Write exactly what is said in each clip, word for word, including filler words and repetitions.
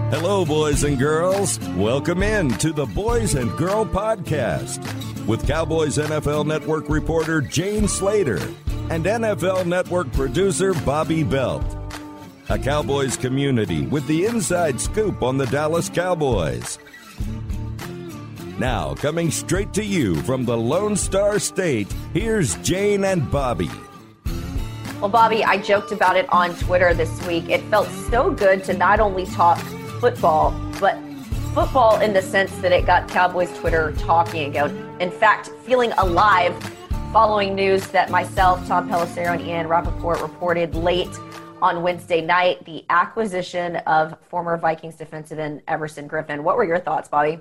Hello, boys and girls. Welcome in to the Boys and Girl Podcast with Cowboys N F L Network reporter Jane Slater and N F L Network producer Bobby Belt. A Cowboys community with the inside scoop on the Dallas Cowboys. Now, coming straight to you from the Lone Star State, here's Jane and Bobby. Well, Bobby, I joked about it on Twitter this week. It felt so good to not only talk football, but football in the sense that it got Cowboys Twitter talking again. In fact, feeling alive following news that myself, Tom Pelissero, and Ian Rappaport reported late on Wednesday night, the acquisition of former Vikings defensive end Everson Griffen. What were your thoughts, Bobby?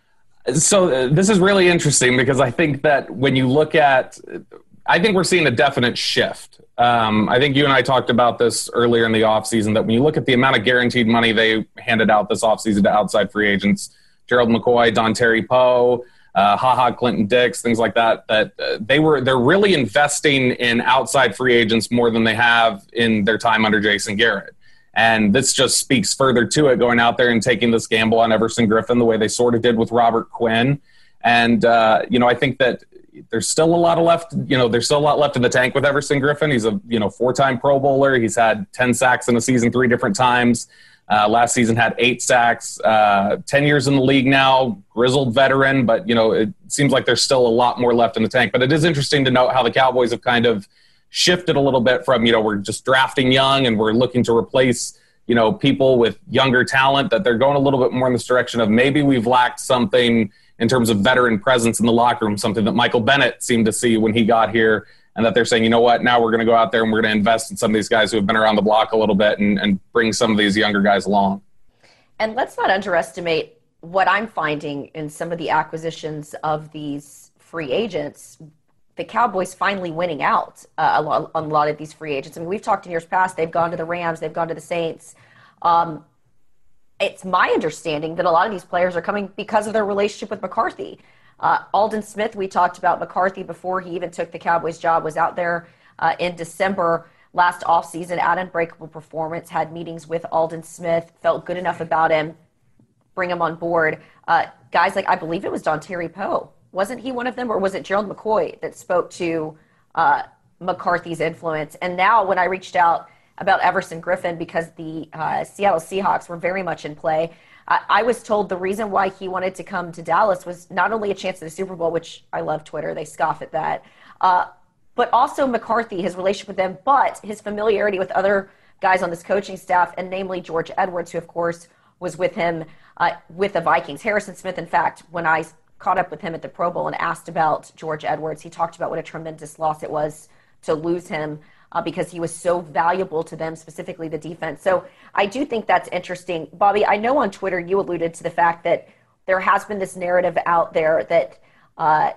So uh, this is really interesting because I think that when you look at, I think we're seeing a definite shift. Um, I think you and I talked about this earlier in the offseason, that when you look at the amount of guaranteed money they handed out this offseason to outside free agents, Gerald McCoy, Dontari Poe, uh, HaHa Clinton Dix, things like that, that uh, they were, they're really investing in outside free agents more than they have in their time under Jason Garrett. And this just speaks further to it, going out there and taking this gamble on Everson Griffen the way they sort of did with Robert Quinn. And, uh, you know, I think that there's still a lot of left, you know, there's still a lot left in the tank with Everson Griffen. He's a, you know, four-time Pro Bowler. He's had ten sacks in a season three different times. Uh, last season had eight sacks, uh, ten years in the league now, grizzled veteran, but, you know, it seems like there's still a lot more left in the tank. But it is interesting to note how the Cowboys have kind of shifted a little bit from, you know, we're just drafting young and we're looking to replace, you know, people with younger talent, that they're going a little bit more in this direction of maybe we've lacked something in terms of veteran presence in the locker room, something that Michael Bennett seemed to see when he got here, and that they're saying, you know what, now we're going to go out there and we're going to invest in some of these guys who have been around the block a little bit and, and bring some of these younger guys along. And let's not underestimate what I'm finding in some of the acquisitions of these free agents. The Cowboys finally winning out uh, a lot, on a lot of these free agents. I mean, we've talked in years past, they've gone to the Rams, they've gone to the Saints. Um, it's my understanding that a lot of these players are coming because of their relationship with McCarthy. Uh, Aldon Smith, we talked about McCarthy before he even took the Cowboys job, was out there uh, in December last offseason at Unbreakable Performance, had meetings with Aldon Smith, felt good enough about him, bring him on board. Uh, guys like, I believe it was Dontari Poe. Wasn't he one of them, or was it Gerald McCoy that spoke to uh, McCarthy's influence? And now when I reached out about Everson Griffen, because the uh, Seattle Seahawks were very much in play, I, I was told the reason why he wanted to come to Dallas was not only a chance at the Super Bowl, which I love Twitter, they scoff at that, uh, but also McCarthy, his relationship with them, but his familiarity with other guys on this coaching staff, and namely George Edwards, who, of course, was with him uh, with the Vikings. Harrison Smith, in fact, when I caught up with him at the Pro Bowl and asked about George Edwards, he talked about what a tremendous loss it was to lose him uh, because he was so valuable to them, specifically the defense. So I do think that's interesting. Bobby, I know on Twitter you alluded to the fact that there has been this narrative out there that uh,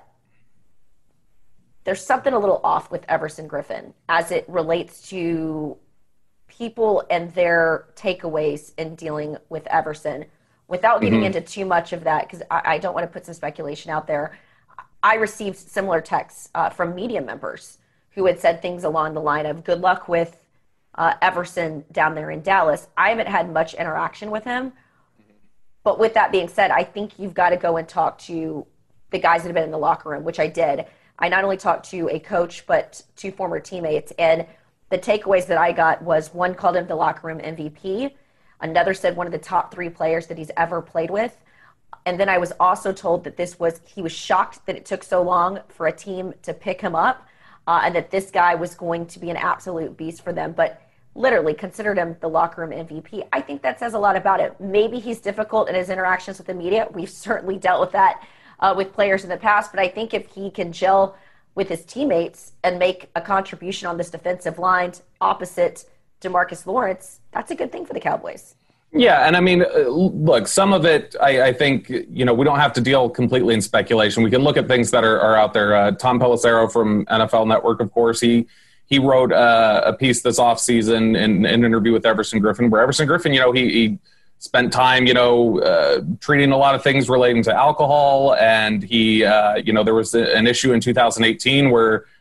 there's something a little off with Everson Griffen as it relates to people and their takeaways in dealing with Everson. Without getting mm-hmm. into too much of that, because I, I don't want to put some speculation out there, I received similar texts uh, from media members who had said things along the line of, good luck with uh, Everson down there in Dallas. I haven't had much interaction with him. But with that being said, I think you've got to go and talk to the guys that have been in the locker room, which I did. I not only talked to a coach, but two former teammates. And the takeaways that I got was, one called him the locker room M V P. Another said one of the top three players that he's ever played with. And then I was also told that this was, he was shocked that it took so long for a team to pick him up, uh, and that this guy was going to be an absolute beast for them. But literally considered him the locker room M V P. I think that says a lot about it. Maybe he's difficult in his interactions with the media. We've certainly dealt with that uh, with players in the past. But I think if he can gel with his teammates and make a contribution on this defensive line opposite DeMarcus Lawrence, that's a good thing for the Cowboys. Yeah, and I mean, look, some of it, I, I think, you know, we don't have to deal completely in speculation. We can look at things that are, are out there. Uh, Tom Pelissero from N F L Network, of course, he he wrote uh, a piece this offseason in, in an interview with Everson Griffen, where Everson Griffen, you know, he, he spent time, you know, uh, treating a lot of things relating to alcohol. And he, uh, you know, there was an issue in two thousand eighteen where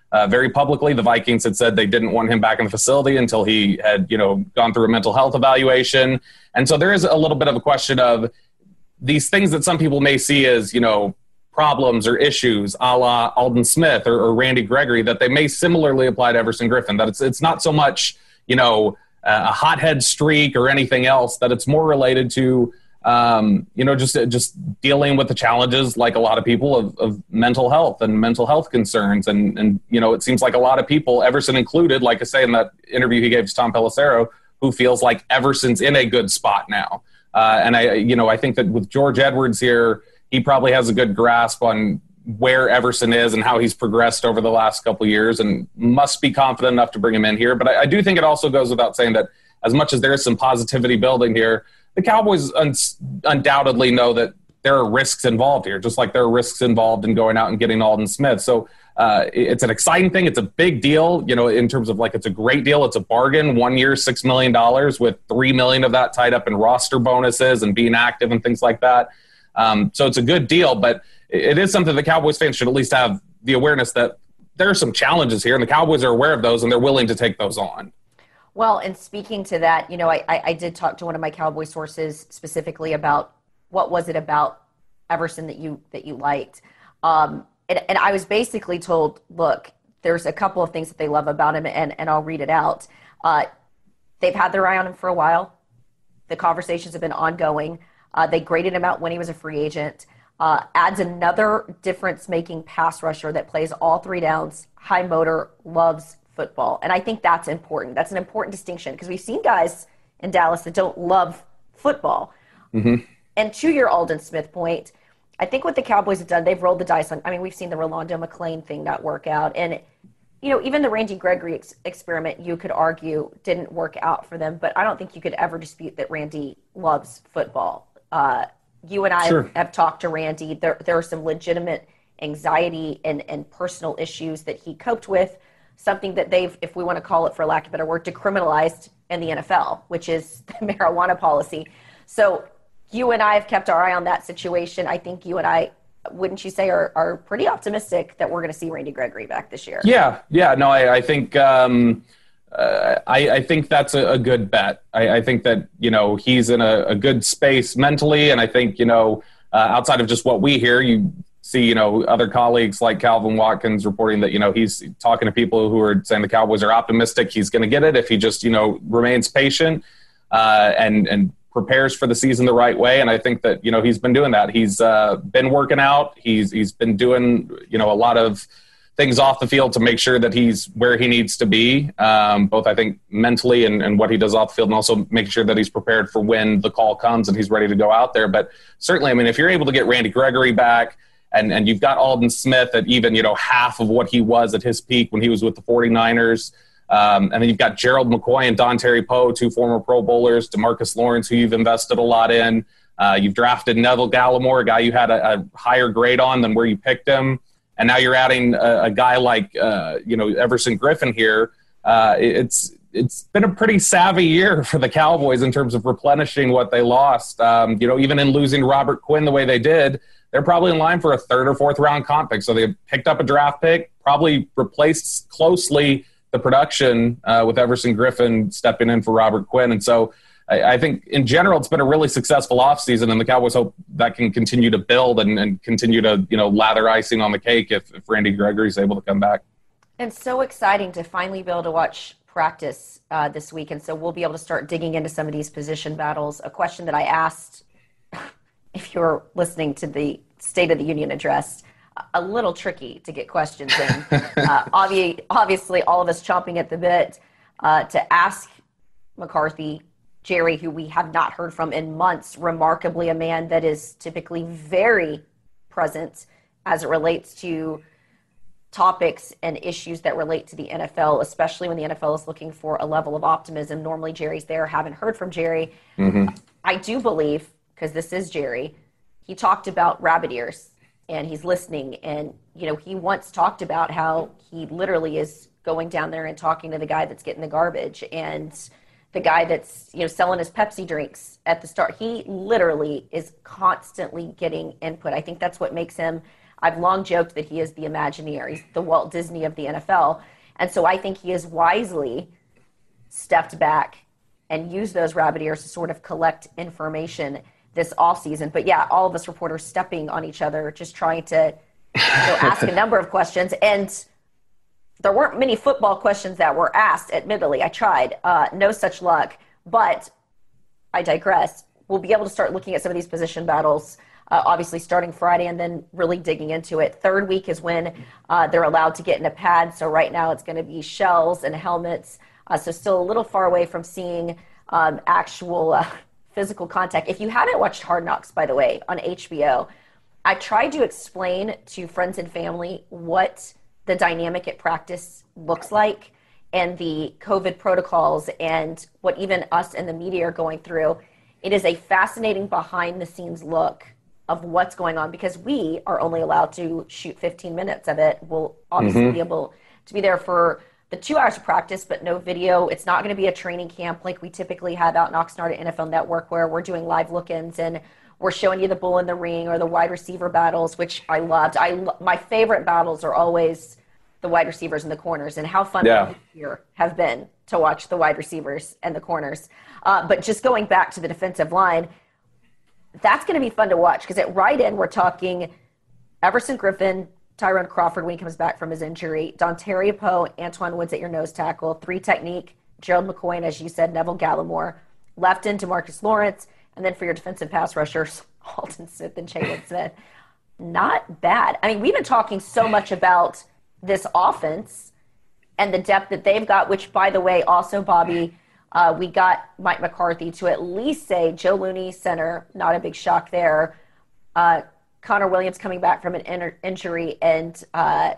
Uh, very publicly, the Vikings had said they didn't want him back in the facility until he had, you know, gone through a mental health evaluation. And so there is a little bit of a question of these things that some people may see as, you know, problems or issues a la Aldon Smith or, or Randy Gregory, that they may similarly apply to Everson Griffen, that it's it's not so much, you know, a hothead streak or anything else, that it's more related to, um, you know, just just dealing with the challenges, like a lot of people, of, of mental health and mental health concerns. And, and, you know, it seems like a lot of people, Everson included, like I say in that interview he gave to Tom Pelissero, who feels like Everson's in a good spot now. Uh, and I, you know, I think that with George Edwards here, he probably has a good grasp on where Everson is and how he's progressed over the last couple of years, and must be confident enough to bring him in here. But I, I do think it also goes without saying that as much as there is some positivity building here, the Cowboys un- undoubtedly know that there are risks involved here, just like there are risks involved in going out and getting Aldon Smith. So uh, it's an exciting thing. It's a big deal, you know, in terms of like, it's a great deal. It's a bargain, one year, six million dollars with three million dollars of that tied up in roster bonuses and being active and things like that. Um, so it's a good deal, but it is something the Cowboys fans should at least have the awareness that there are some challenges here, and the Cowboys are aware of those, and they're willing to take those on. Well, and speaking to that, you know, I, I, I did talk to one of my Cowboy sources specifically about what was it about Everson that you that you liked. Um, and, and I was basically told, look, there's a couple of things that they love about him, and, and I'll read it out. Uh, they've had their eye on him for a while. The conversations have been ongoing. Uh, they graded him out when he was a free agent. Uh, adds another difference-making pass rusher that plays all three downs, high motor, loves football. And I think that's important. That's an important distinction, because we've seen guys in Dallas that don't love football. Mm-hmm. And to your Aldon Smith point, I think what the Cowboys have done, they've rolled the dice on. I mean, we've seen the Rolando McClain thing not work out. And, you know, even the Randy Gregory ex- experiment, you could argue, didn't work out for them. But I don't think you could ever dispute that Randy loves football. Uh, you and I sure. have talked to Randy. There, there are some legitimate anxiety and, and personal issues that he coped with, something that they've, if we want to call it for lack of a better word, decriminalized in the N F L, which is the marijuana policy. So you and I have kept our eye on that situation. I think you and I, wouldn't you say, are, are pretty optimistic that we're going to see Randy Gregory back this year? Yeah, yeah. No, I, I think um, uh, I, I think that's a, a good bet. I, I think that, you know, he's in a, a good space mentally, and I think, you know, uh, outside of just what we hear, you see, you know, other colleagues like Calvin Watkins reporting that, you know, he's talking to people who are saying the Cowboys are optimistic he's going to get it if he just, you know, remains patient uh, and and prepares for the season the right way. And I think that, you know, he's been doing that. He's uh, been working out. He's he's been doing, you know, a lot of things off the field to make sure that he's where he needs to be, um, both, I think, mentally and, and what he does off the field, and also making sure that he's prepared for when the call comes and he's ready to go out there. But certainly, I mean, if you're able to get Randy Gregory back, and, and you've got Aldon Smith at even, you know, half of what he was at his peak when he was with the 49ers, Um, and then you've got Gerald McCoy and Don Terry Poe, two former Pro Bowlers, DeMarcus Lawrence, who you've invested a lot in. Uh, you've drafted Neville Gallimore, a guy you had a, a higher grade on than where you picked him. And now you're adding a, a guy like, uh, you know, Everson Griffen here. Uh, it's it's been a pretty savvy year for the Cowboys in terms of replenishing what they lost. Um, you know, even in losing Robert Quinn the way they did, they're probably in line for a third or fourth round comp pick. So they picked up a draft pick, probably replaced closely the production uh, with Everson Griffen stepping in for Robert Quinn. And so I, I think in general, it's been a really successful offseason, and the Cowboys hope that can continue to build and, and continue to, you know, lather icing on the cake if, if Randy Gregory is able to come back. And so exciting to finally be able to watch practice uh, this week. And so we'll be able to start digging into some of these position battles. A question that I asked, if you're listening to the State of the Union address, a little tricky to get questions in. uh, obvi- obviously, all of us chomping at the bit uh, to ask McCarthy, Jerry, who we have not heard from in months, remarkably a man that is typically very present as it relates to topics and issues that relate to the N F L, especially when the N F L is looking for a level of optimism. Normally, Jerry's there. Haven't heard from Jerry. Mm-hmm. I do believe, because this is Jerry, he talked about rabbit ears. And he's listening, and, you know, he once talked about how he literally is going down there and talking to the guy that's getting the garbage and the guy that's, you know, selling his Pepsi drinks at the start. He literally is constantly getting input. I think that's what makes him I've long joked that he is the Imagineer. He's the Walt Disney of the N F L. And so I think he has wisely stepped back and used those rabbit ears to sort of collect information this offseason. But yeah, all of us reporters stepping on each other, just trying to you know, ask a number of questions. And there weren't many football questions that were asked, admittedly. I tried. Uh, no such luck. But I digress. We'll be able to start looking at some of these position battles, uh, obviously starting Friday and then really digging into it. Third week is when uh, they're allowed to get in a pad. So right now it's going to be shells and helmets. Uh, so still a little far away from seeing um, actual uh, physical contact. If you haven't watched Hard Knocks, by the way, on H B O, I tried to explain to friends and family what the dynamic at practice looks like and the COVID protocols and what even us and the media are going through. It is a fascinating behind the scenes look of what's going on because we are only allowed to shoot fifteen minutes of it. We'll obviously mm-hmm. be able to be there for the two hours of practice, but no video. It's not going to be a training camp like we typically have out in Oxnard at N F L Network where we're doing live look-ins and we're showing you the bull in the ring or the wide receiver battles, which I loved. I lo- my favorite battles are always the wide receivers and the corners, and how fun yeah. this year have been to watch the wide receivers and the corners. Uh, but just going back to the defensive line, that's going to be fun to watch because at right end, we're talking Everson Griffin, Tyrone Crawford when he comes back from his injury, Dontaria Poe, Antoine Woods at your nose tackle, three technique, Gerald McCoy, and as you said, Neville Gallimore, left end to Marcus Lawrence, and then for your defensive pass rushers, Aldon Smith and Jalen Smith. Not bad. I mean, we've been talking so much about this offense and the depth that they've got, which, by the way, also, Bobby, uh, we got Mike McCarthy to at least say Joe Looney, center, not a big shock there. Uh, Connor Williams coming back from an in- injury and uh,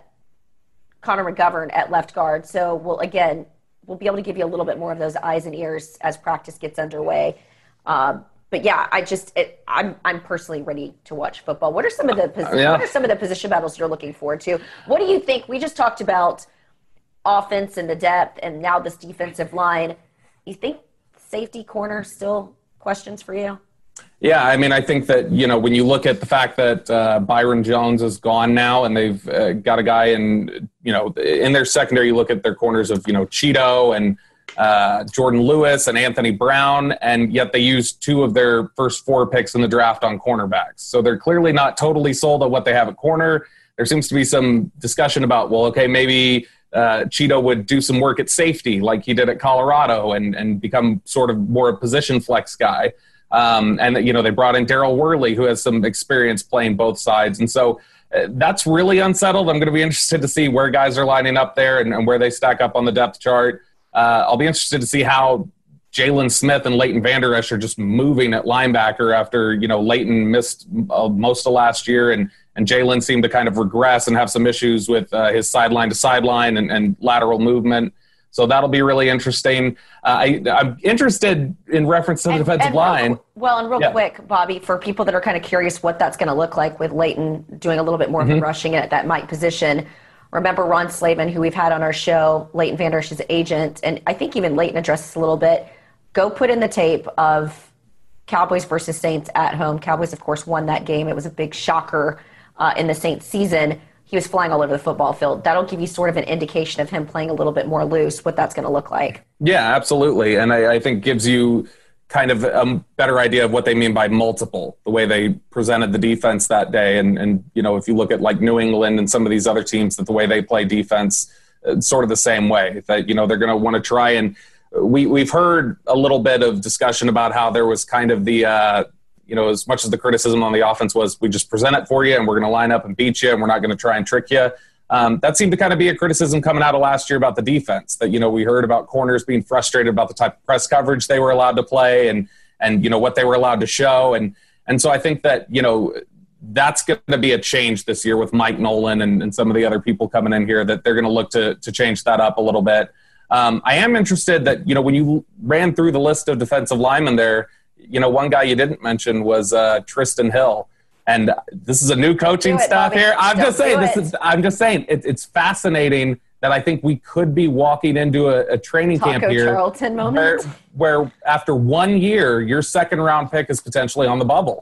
Connor McGovern at left guard. So we'll, again, we'll be able to give you a little bit more of those eyes and ears as practice gets underway. Um, But yeah, I just it, I'm I'm personally ready to watch football. What are some of the posi- yeah. what are some of the position battles you're looking forward to? What do you think? We just talked about offense and the depth, and now this defensive line. You think safety corner still questions for you? Yeah, I mean, I think that you know when you look at the fact that uh, Byron Jones is gone now, and they've uh, got a guy in you know in their secondary. You look at their corners of you know Cheeto and. Uh, Jordan Lewis and Anthony Brown, and yet they used two of their first four picks in the draft on cornerbacks. So they're clearly not totally sold on what they have at corner. There seems to be some discussion about, well, okay, maybe uh, Cheeto would do some work at safety like he did at Colorado and, and become sort of more a position flex guy. Um, and, you know, they brought in Darryl Worley, who has some experience playing both sides. And so uh, that's really unsettled. I'm going to be interested to see where guys are lining up there and, and where they stack up on the depth chart. Uh, I'll be interested to see how Jalen Smith and Leighton Vander Esch are just moving at linebacker after, you know, Leighton missed uh, most of last year and, and Jalen seemed to kind of regress and have some issues with uh, his sideline to sideline and, and lateral movement. So that'll be really interesting. Uh, I, I'm interested in reference to the and, defensive and line. Real, well, and real yeah. quick, Bobby, for people that are kind of curious what that's going to look like with Leighton doing a little bit more mm-hmm. of the rushing at that Mike position. Remember Ron Slavin, who we've had on our show, Leighton Vander Esch's agent, and I think even Leighton addressed this a little bit. Go put in the tape of Cowboys versus Saints at home. Cowboys, of course, won that game. It was a big shocker uh, in the Saints season. He was flying all over the football field. That'll give you sort of an indication of him playing a little bit more loose, what that's going to look like. Yeah, absolutely. And I, I think gives you kind of a better idea of what they mean by multiple, the way they presented the defense that day. And, and you know, if you look at like New England and some of these other teams, that the way they play defense, it's sort of the same way that, you know, they're going to want to try. And we, we've heard a little bit of discussion about how there was kind of the, uh, you know, as much as the criticism on the offense was, we just present it for you and we're going to line up and beat you and we're not going to try and trick you. Um, that seemed to kind of be a criticism coming out of last year about the defense, that, you know, we heard about corners being frustrated about the type of press coverage they were allowed to play and, and, you know, what they were allowed to show. And, and so I think that, you know, that's going to be a change this year with Mike Nolan and, and some of the other people coming in here, that they're going to look to, to change that up a little bit. Um, I am interested that, you know, when you ran through the list of defensive linemen there, you know, one guy you didn't mention was uh, Tristan Hill. And this is a new coaching it, staff Bobby. here. I'm Don't just saying this is. I'm just saying it, it's fascinating that I think we could be walking into a, a training Taco camp here, Charlton moment, where, where after one year, your second round pick is potentially on the bubble.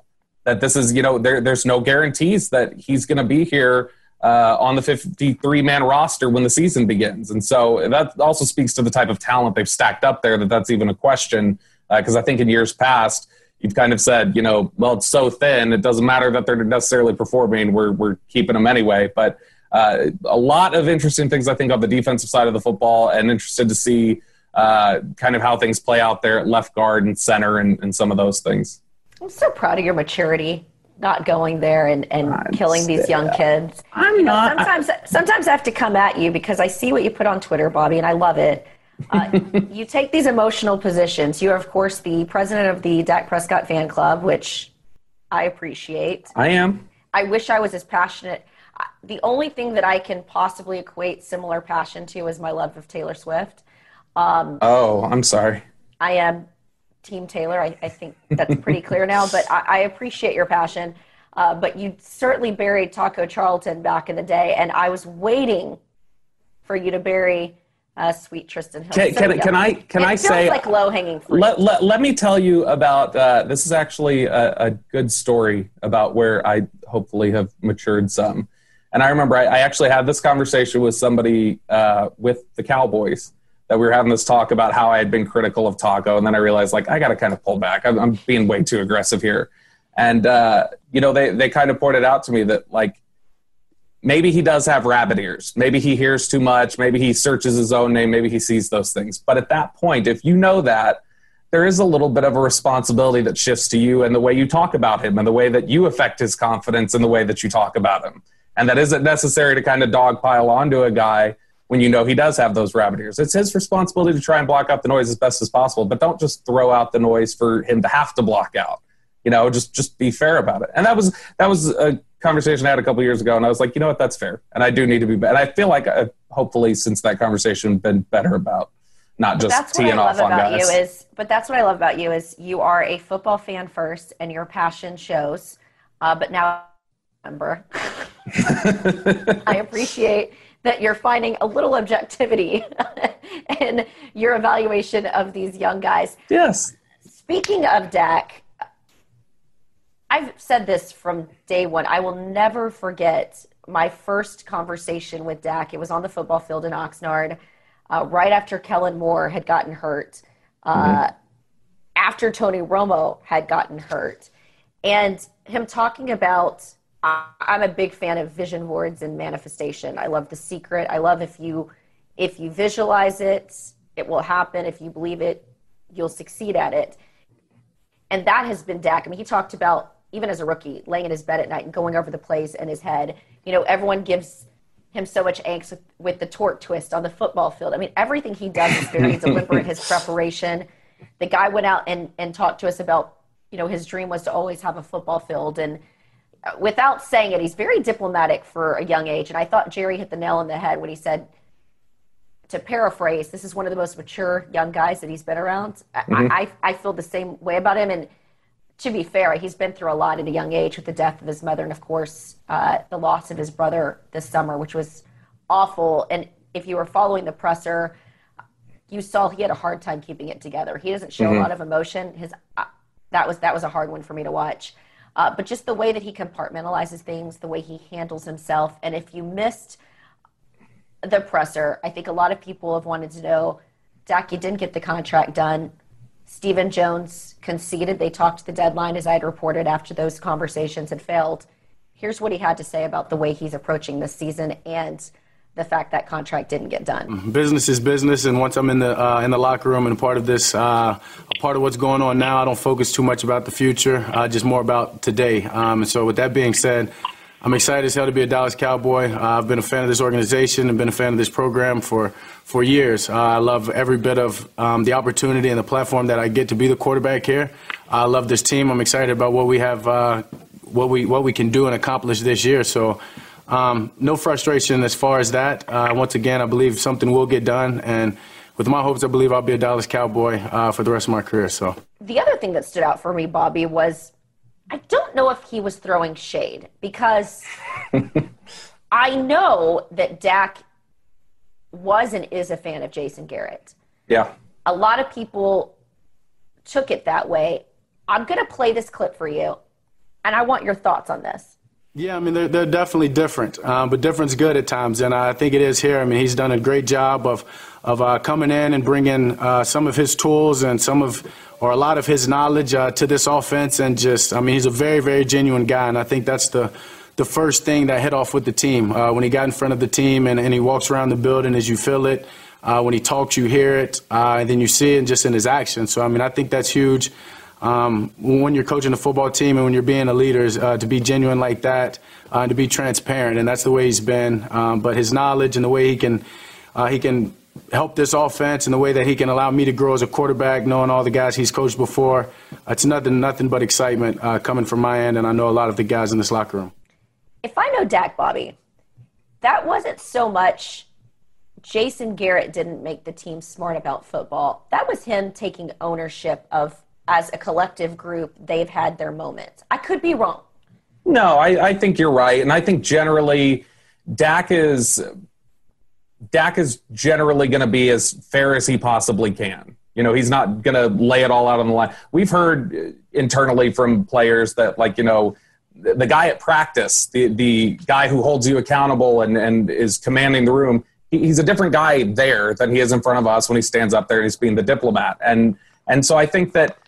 that this is, you know, there, there's no guarantees that he's going to be here uh, on the fifty-three man roster when the season begins. And so that also speaks to the type of talent they've stacked up there, that that's even a question. Because uh, I think in years past, you've kind of said, you know, well, it's so thin, it doesn't matter that they're necessarily performing. We're, we're keeping them anyway. But uh, a lot of interesting things, I think, on the defensive side of the football, and interested to see uh, kind of how things play out there at left guard and center and, and some of those things. I'm so proud of your maturity, not going there and, and killing these young kids. I'm you know, not. Sometimes, I, sometimes I have to come at you because I see what you put on Twitter, Bobby, and I love it. Uh, you take these emotional positions. You are, of course, the president of the Dak Prescott fan club, which I appreciate. I am. I wish I was as passionate. The only thing that I can possibly equate similar passion to is my love of Taylor Swift. Um, oh, I'm sorry. I am Team Taylor. I, I think that's pretty clear now, but I, I appreciate your passion. Uh, but you certainly buried Taco Charlton back in the day, and I was waiting for you to bury uh, sweet Tristan Hill. Can, so, can, yeah. can I can it I feels say like low-hanging fruit. Let, let, let me tell you about uh, this is actually a, a good story about where I hopefully have matured some. And I remember I, I actually had this conversation with somebody uh, with the Cowboys, that we were having this talk about how I had been critical of Taco. And then I realized, like, I got to kind of pull back. I'm, I'm being way too aggressive here. And, uh, you know, they, they kind of pointed out to me that, like, maybe he does have rabbit ears. Maybe he hears too much. Maybe he searches his own name. Maybe he sees those things. But at that point, if you know that, there is a little bit of a responsibility that shifts to you and the way you talk about him and the way that you affect his confidence and the way that you talk about him. And that isn't necessary to kind of dogpile onto a guy when you know he does have those rabbit ears. It's his responsibility to try and block out the noise as best as possible, but don't just throw out the noise for him to have to block out. You know, just just be fair about it. And that was that was a conversation I had a couple of years ago, and I was like, you know what, that's fair. And I do need to be better. And I feel like I've hopefully since that conversation been better about not just that's teeing off on about guys. You is, but that's what I love about you is you are a football fan first, and your passion shows. Uh, but now, remember, I appreciate that you're finding a little objectivity in your evaluation of these young guys. Yes. Speaking of Dak, I've said this from day one. I will never forget my first conversation with Dak. It was on the football field in Oxnard, uh, right after Kellen Moore had gotten hurt, uh, mm-hmm. after Tony Romo had gotten hurt, and him talking about, I'm a big fan of vision boards and manifestation. I love The Secret. I love if you if you visualize it, it will happen. If you believe it, you'll succeed at it. And that has been Dak. I mean, he talked about, even as a rookie, laying in his bed at night and going over the plays in his head. You know, everyone gives him so much angst with, with the torque twist on the football field. I mean, everything he does is very deliberate, his preparation. The guy went out and, and talked to us about, you know, his dream was to always have a football field. And without saying it, he's very diplomatic for a young age. And I thought Jerry hit the nail on the head when he said, to paraphrase, this is one of the most mature young guys that he's been around. Mm-hmm. I, I feel the same way about him. And to be fair, he's been through a lot at a young age with the death of his mother and, of course, uh, the loss of his brother this summer, which was awful. And if you were following the presser, you saw he had a hard time keeping it together. He doesn't show mm-hmm. a lot of emotion. His uh, that was that was a hard one for me to watch. Uh, but just the way that he compartmentalizes things, the way he handles himself. And if you missed the presser, I think a lot of people have wanted to know, Dak, you didn't get the contract done. Stephen Jones conceded. They talked to the deadline, as I had reported, after those conversations had failed. Here's what he had to say about the way he's approaching this season and the fact that contract didn't get done. Business is business, and once I'm in the uh, in the locker room and a part of this, uh, a part of what's going on now, I don't focus too much about the future, uh, just more about today. Um, and so with that being said, I'm excited as hell to be a Dallas Cowboy. Uh, I've been a fan of this organization and been a fan of this program for, for years. Uh, I love every bit of um, the opportunity and the platform that I get to be the quarterback here. I love this team. I'm excited about what we have, uh, what we what we can do and accomplish this year. So um, no frustration as far as that. Uh, once again, I believe something will get done. And with my hopes, I believe I'll be a Dallas Cowboy uh, for the rest of my career. So the other thing that stood out for me, Bobby, was I don't know if he was throwing shade because I know that Dak was and is a fan of Jason Garrett. Yeah. A lot of people took it that way. I'm going to play this clip for you. And I want your thoughts on this. Yeah, I mean, they're, they're definitely different, um, but different's good at times, and I think it is here. I mean, he's done a great job of of uh, coming in and bringing uh, some of his tools and some of, or a lot of his knowledge uh, to this offense, and just, I mean, he's a very, very genuine guy, and I think that's the the first thing that hit off with the team. Uh, when he got in front of the team and, and he walks around the building, as you feel it, uh, when he talks, you hear it, uh, and then you see it just in his actions. So, I mean, I think that's huge. Um, when you're coaching a football team and when you're being a leader, uh, to be genuine like that, uh, and to be transparent, and that's the way he's been. Um, but his knowledge and the way he can, uh, he can help this offense, and the way that he can allow me to grow as a quarterback, knowing all the guys he's coached before, it's nothing, nothing but excitement uh, coming from my end, and I know a lot of the guys in this locker room. If I know Dak, Bobby, that wasn't so much Jason Garrett didn't make the team smart about football. That was him taking ownership of, as a collective group, they've had their moments. I could be wrong. No, I, I think you're right. And I think generally Dak is Dak is generally going to be as fair as he possibly can. You know, he's not going to lay it all out on the line. We've heard internally from players that, like, you know, the, the guy at practice, the, the guy who holds you accountable and, and is commanding the room, he, he's a different guy there than he is in front of us when he stands up there and he's being the diplomat. And and so I think that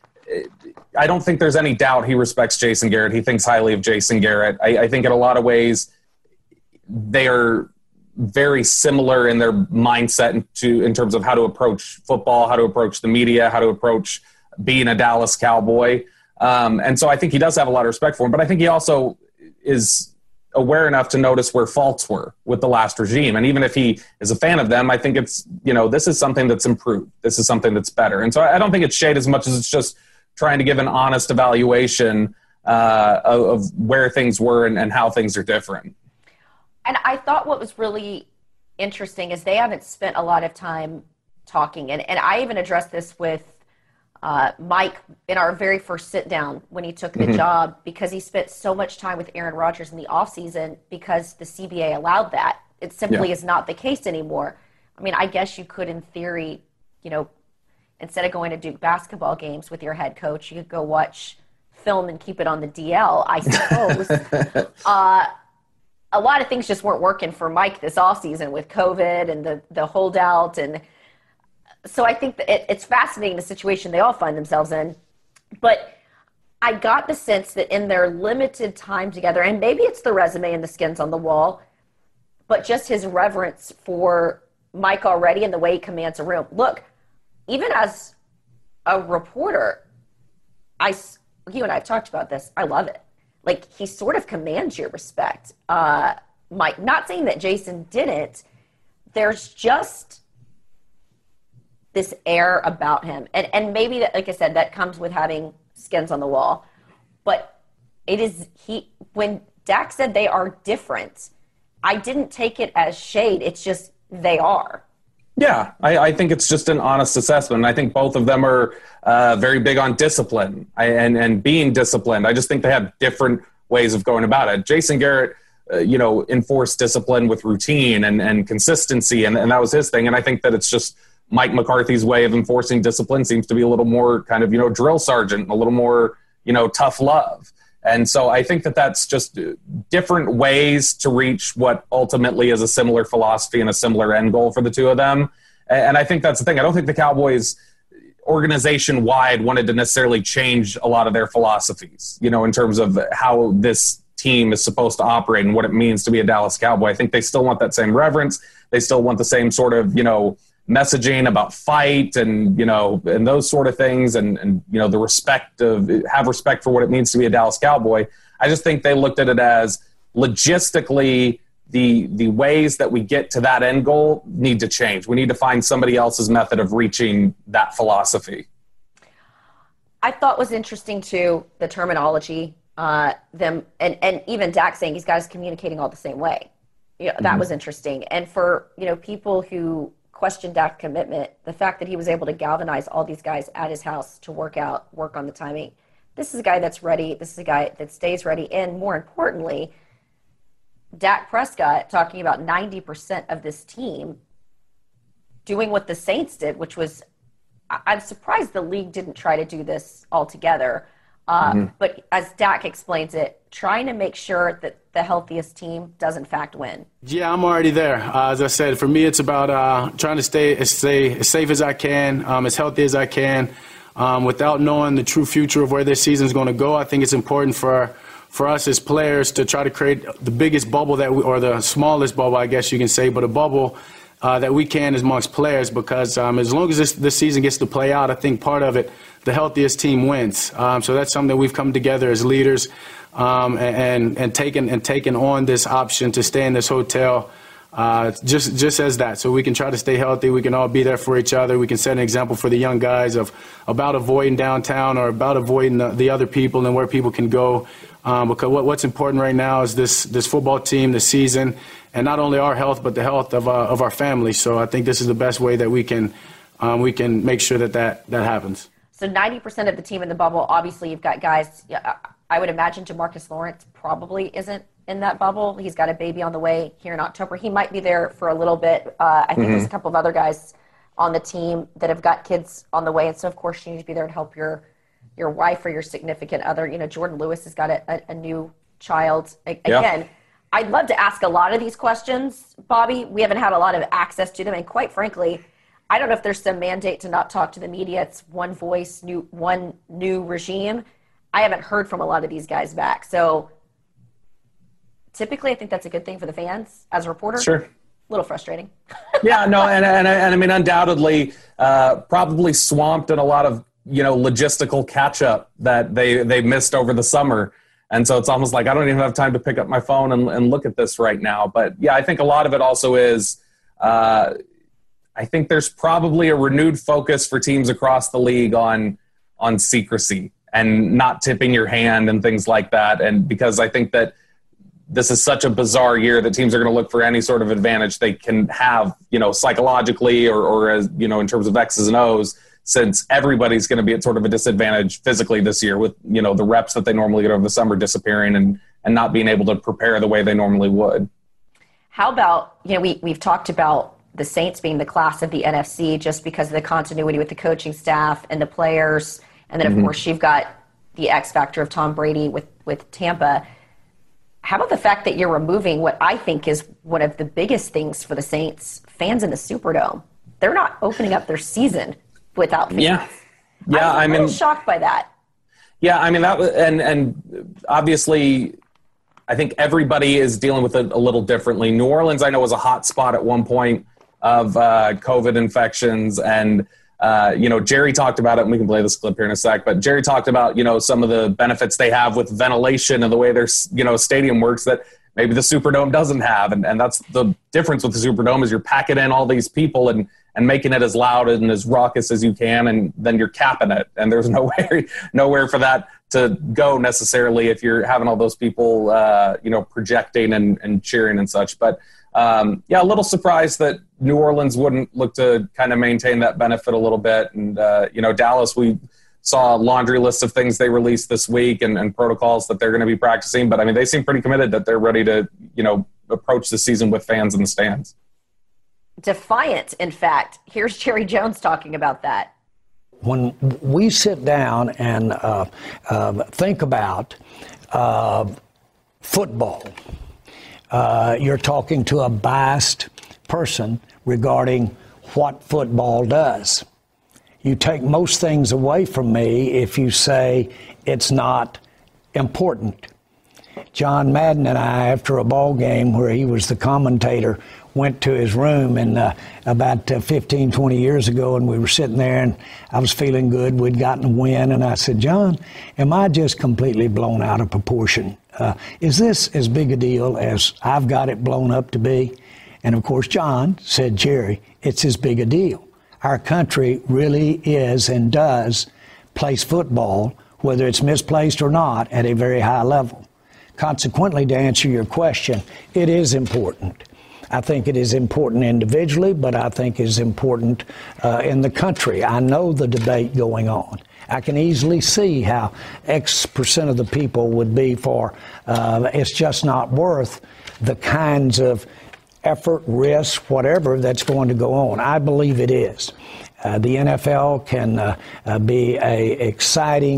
I don't think there's any doubt he respects Jason Garrett. He thinks highly of Jason Garrett. I, I think in a lot of ways they are very similar in their mindset to, in terms of how to approach football, how to approach the media, how to approach being a Dallas Cowboy. Um, and so I think he does have a lot of respect for him, but I think he also is aware enough to notice where faults were with the last regime. And even if he is a fan of them, I think it's, you know, this is something that's improved. This is something that's better. And so I don't think it's shade as much as it's just trying to give an honest evaluation uh, of, of where things were and, and how things are different. And I thought what was really interesting is they haven't spent a lot of time talking. And, and I even addressed this with uh, Mike in our very first sit down when he took the mm-hmm. job, because he spent so much time with Aaron Rodgers in the offseason because the C B A allowed that. It simply yeah. is not the case anymore. I mean, I guess you could, in theory, you know, instead of going to Duke basketball games with your head coach, you could go watch film and keep it on the D L, I suppose. uh, a lot of things just weren't working for Mike this offseason with COVID and the, the holdout. And so I think that it, it's fascinating, the situation they all find themselves in. But I got the sense that in their limited time together, and maybe it's the resume and the skins on the wall, but just his reverence for Mike already and the way he commands a room. Look, even as a reporter, I, you and I have talked about this, I love it. Like, he sort of commands your respect. Uh, Mike, not saying that Jason didn't. There's just this air about him. And and maybe, that, like I said, that comes with having skins on the wall. But it is, he, when Dak said they are different, I didn't take it as shade. It's just they are. Yeah, I, I think it's just an honest assessment. I think both of them are uh, very big on discipline I, and, and being disciplined. I just think they have different ways of going about it. Jason Garrett, uh, you know, enforced discipline with routine and, and consistency, and, and that was his thing. And I think that it's just Mike McCarthy's way of enforcing discipline seems to be a little more kind of, you know, drill sergeant, a little more, you know, tough love. And so I think that that's just different ways to reach what ultimately is a similar philosophy and a similar end goal for the two of them. And I think that's the thing. I don't think the Cowboys organization-wide wanted to necessarily change a lot of their philosophies, you know, in terms of how this team is supposed to operate and what it means to be a Dallas Cowboy. I think they still want that same reverence. They still want the same sort of, you know, messaging about fight and, you know, and those sort of things, and, and, you know, the respect of, have respect for what it means to be a Dallas Cowboy. I just think they looked at it as logistically the the ways that we get to that end goal need to change. We need to find somebody else's method of reaching that philosophy. I thought was interesting too, the terminology, uh, them and, and even Dak saying he's got us communicating all the same way. You know, that mm-hmm. was interesting. And for, you know, people who question Dak's commitment, the fact that he was able to galvanize all these guys at his house to work out, work on the timing. This is a guy that's ready. This is a guy that stays ready. And more importantly, Dak Prescott talking about ninety percent of this team doing what the Saints did, which was, I'm surprised the league didn't try to do this altogether. Uh, mm-hmm. But as Dak explains it, trying to make sure that the healthiest team does in fact win. Yeah, I'm already there. Uh, as I said, for me, it's about uh, trying to stay as, stay as safe as I can, um, as healthy as I can, um, without knowing the true future of where this season is going to go. I think it's important for for us as players to try to create the biggest bubble that we, or the smallest bubble, I guess you can say, but a bubble uh, that we can amongst players, because um, as long as this, this season gets to play out, I think part of it, the healthiest team wins. Um, so that's something that we've come together as leaders um, and, and, taken, and taken on this option to stay in this hotel uh, just, just as that. So we can try to stay healthy. We can all be there for each other. We can set an example for the young guys of about avoiding downtown or about avoiding the, the other people and where people can go. Um, because what, what's important right now is this, this football team, the season, and not only our health, but the health of, uh, of our families. So I think this is the best way that we can, um, we can make sure that that, that happens. So ninety percent of the team in the bubble, obviously you've got guys, I would imagine DeMarcus Lawrence probably isn't in that bubble. He's got a baby on the way here in October. He might be there for a little bit. Uh, I think mm-hmm. there's a couple of other guys on the team that have got kids on the way. And so, of course, you need to be there to help your your wife or your significant other. You know, Jordan Lewis has got a, a, a new child. A- yeah. Again, I'd love to ask a lot of these questions, Bobby. We haven't had a lot of access to them. And quite frankly, I don't know if there's some mandate to not talk to the media. It's one voice, new one new regime. I haven't heard from a lot of these guys back. So typically I think that's a good thing for the fans as a reporter. Sure. A little frustrating. yeah, no, and, and, and I mean, undoubtedly uh, probably swamped in a lot of, you know, logistical catch-up that they, they missed over the summer. And so it's almost like I don't even have time to pick up my phone and, and look at this right now. But, yeah, I think a lot of it also is uh, – I think there's probably a renewed focus for teams across the league on on secrecy and not tipping your hand and things like that. And because I think that this is such a bizarre year that teams are going to look for any sort of advantage they can have, you know, psychologically or, or as, you know, in terms of X's and O's, since everybody's going to be at sort of a disadvantage physically this year with, you know, the reps that they normally get over the summer disappearing and, and not being able to prepare the way they normally would. How about, you know, we, we've talked about the Saints being the class of the N F C just because of the continuity with the coaching staff and the players. And then, of mm-hmm. course, you've got the X factor of Tom Brady with, with Tampa. How about the fact that you're removing what I think is one of the biggest things for the Saints, fans in the Superdome? They're not opening up their season without fans. Yeah. Yeah, I'm I a little mean, shocked by that. Yeah, I mean, that was, and, and obviously I think everybody is dealing with it a little differently. New Orleans, I know, was a hot spot at one point of uh, COVID infections. And, uh, you know, Jerry talked about it, and we can play this clip here in a sec, but Jerry talked about, you know, some of the benefits they have with ventilation and the way their, you know, stadium works that maybe the Superdome doesn't have. And, and that's the difference with the Superdome is you're packing in all these people and, and making it as loud and as raucous as you can, and then you're capping it. And there's nowhere, nowhere for that to go necessarily if you're having all those people, uh, you know, projecting and, and cheering and such. But, Um, yeah, a little surprised that New Orleans wouldn't look to kind of maintain that benefit a little bit. And, uh, you know, Dallas, we saw a laundry list of things they released this week and, and protocols that they're going to be practicing. But, I mean, they seem pretty committed that they're ready to, you know, approach the season with fans in the stands. Defiant, in fact. Here's Jerry Jones talking about that. When we sit down and uh, uh, think about uh, football, Uh, you're talking to a biased person regarding what football does. You take most things away from me if you say it's not important. John Madden and I, after a ball game where he was the commentator, went to his room and uh, about uh, fifteen, twenty years ago, and we were sitting there and I was feeling good. We'd gotten a win, and I said, John, am I just completely blown out of proportion? Uh, is this as big a deal as I've got it blown up to be? And, of course, John said, Jerry, it's as big a deal. Our country really is and does place football, whether it's misplaced or not, at a very high level. Consequently, to answer your question, it is important. I think it is important individually, but I think it is important uh, in the country. I know the debate going on. I can easily see how X percent of the people would be for uh, it's just not worth the kinds of effort, risk, whatever that's going to go on. I believe it is. Uh, the N F L can uh, uh, be a exciting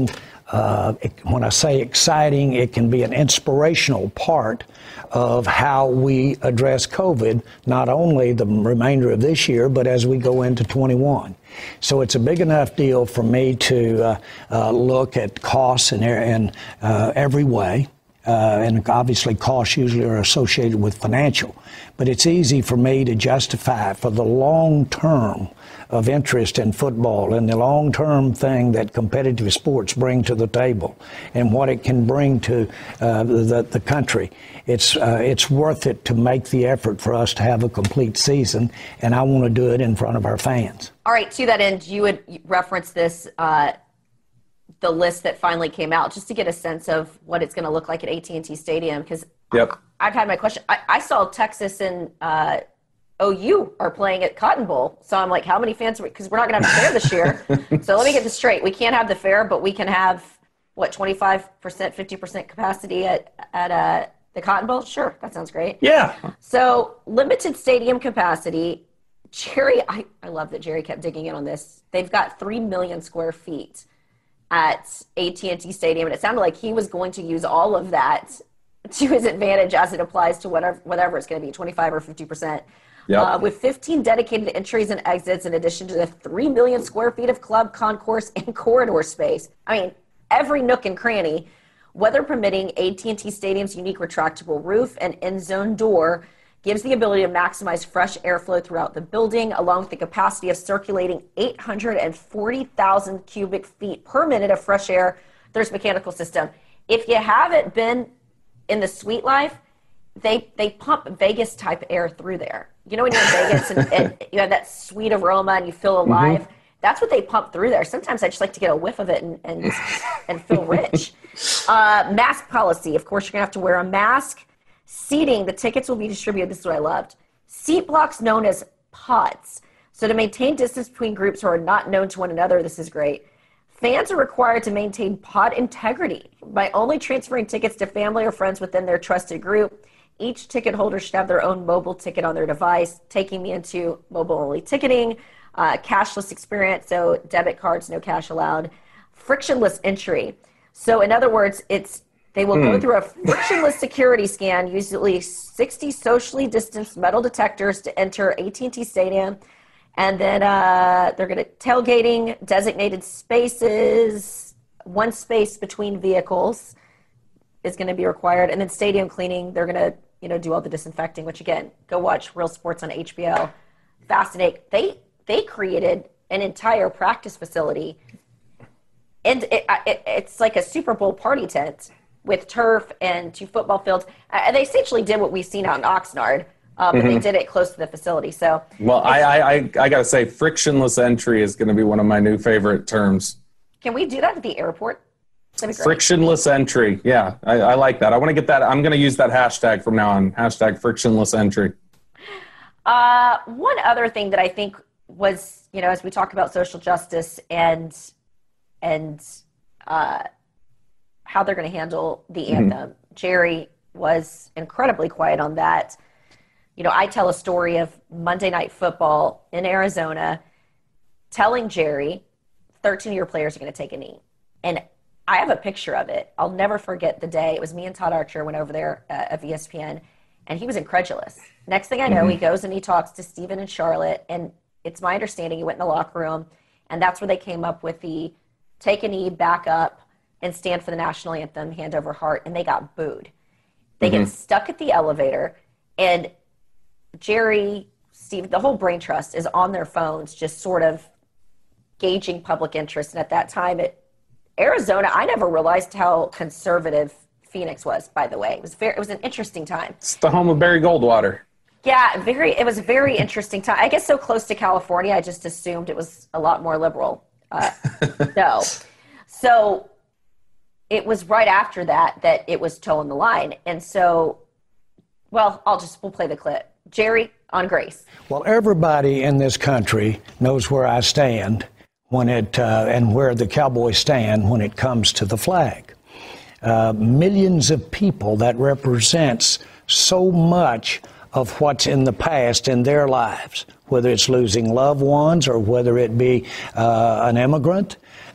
uh, it, when I say exciting, it can be an inspirational part of how we address COVID, not only the remainder of this year, but as we go into twenty-one. So it's a big enough deal for me to uh, uh, look at costs in, in uh, every way. Uh, and obviously costs usually are associated with financial. But it's easy for me to justify for the long term of interest in football and the long-term thing that competitive sports bring to the table and what it can bring to uh, the, the country. It's, uh, it's worth it to make the effort for us to have a complete season, and I want to do it in front of our fans. All right, to that end, you would reference this, uh, the list that finally came out, just to get a sense of what it's going to look like at A T and T Stadium, because yep. I've had my question. I, I saw Texas and uh, O U are playing at Cotton Bowl. So I'm like, how many fans are we? Because we're not going to have the fair this year. So let me get this straight. We can't have the fair, but we can have, what, twenty-five percent, fifty percent capacity at, at uh, the Cotton Bowl? Sure, that sounds great. Yeah. So limited stadium capacity. Jerry, I, I love that Jerry kept digging in on this. They've got three million square feet at A T and T Stadium, and it sounded like he was going to use all of that to his advantage as it applies to whatever, whatever it's going to be, twenty-five or fifty percent. Yep. Uh, with fifteen dedicated entries and exits in addition to the three million square feet of club concourse and corridor space. I mean, every nook and cranny, weather permitting, A T and T Stadium's unique retractable roof and end zone door gives the ability to maximize fresh airflow throughout the building, along with the capacity of circulating eight hundred forty thousand cubic feet per minute of fresh air through its mechanical system. If you haven't been in the Suite Life, they they pump Vegas type air through there. You know when you're in Vegas and, and you have that sweet aroma and you feel alive? Mm-hmm. That's what they pump through there. Sometimes I just like to get a whiff of it and and, and feel rich. Uh, mask policy. Of course, you're going to have to wear a mask. Seating, the tickets will be distributed. This is what I loved. Seat blocks known as pods. So to maintain distance between groups who are not known to one another, this is great. Fans are required to maintain pod integrity by only transferring tickets to family or friends within their trusted group. Each ticket holder should have their own mobile ticket on their device, taking me into mobile-only ticketing, uh, cashless experience, so debit cards, no cash allowed, frictionless entry. So in other words, it's they will mm. go through a frictionless security scan, usually sixty socially distanced metal detectors to enter A T and T Stadium. And then uh, they're going to tailgating, designated spaces, one space between vehicles is going to be required. And then stadium cleaning, they're going to, you know, do all the disinfecting, which again, go watch Real Sports on H B O. Fascinating. They, they created an entire practice facility. And it, it, it's like a Super Bowl party tent with turf and two football fields. And they essentially did what we've seen out in Oxnard. Uh, but mm-hmm. they did it close to the facility. So, well, I, I, I, I got to say, frictionless entry is going to be one of my new favorite terms. Can we do that at the airport? Frictionless entry. Yeah, I, I like that. I want to get that. I'm going to use that hashtag from now on. Hashtag frictionless entry. Uh, one other thing that I think was, you know, as we talk about social justice and and uh, how they're going to handle the anthem, mm-hmm. Jerry was incredibly quiet on that. You know, I tell a story of Monday Night Football in Arizona, telling Jerry, thirteen-year players are going to take a knee. And I have a picture of it. I'll never forget the day. It was me and Todd Archer went over there uh, at E S P N, and he was incredulous. Next thing I know, mm-hmm. he goes and he talks to Steven and Charlotte, and it's my understanding he went in the locker room, and that's where they came up with the take a knee, back up, and stand for the national anthem, hand over heart, and they got booed. They mm-hmm. get stuck at the elevator, and Jerry, Steve, the whole brain trust is on their phones, just sort of gauging public interest. And at that time, at Arizona, I never realized how conservative Phoenix was, by the way. It was very, it was an interesting time. It's the home of Barry Goldwater. Yeah, very. It was a very interesting time. I guess so close to California, I just assumed it was a lot more liberal. Uh, no. So it was right after that that it was toeing the line. And so, well, I'll just, we'll play the clip. Jerry, on Grace. Well, everybody in this country knows where I stand when it uh, and where the Cowboys stand when it comes to the flag. Uh, millions of people, that represents so much of what's in the past in their lives, whether it's losing loved ones or whether it be uh, an immigrant.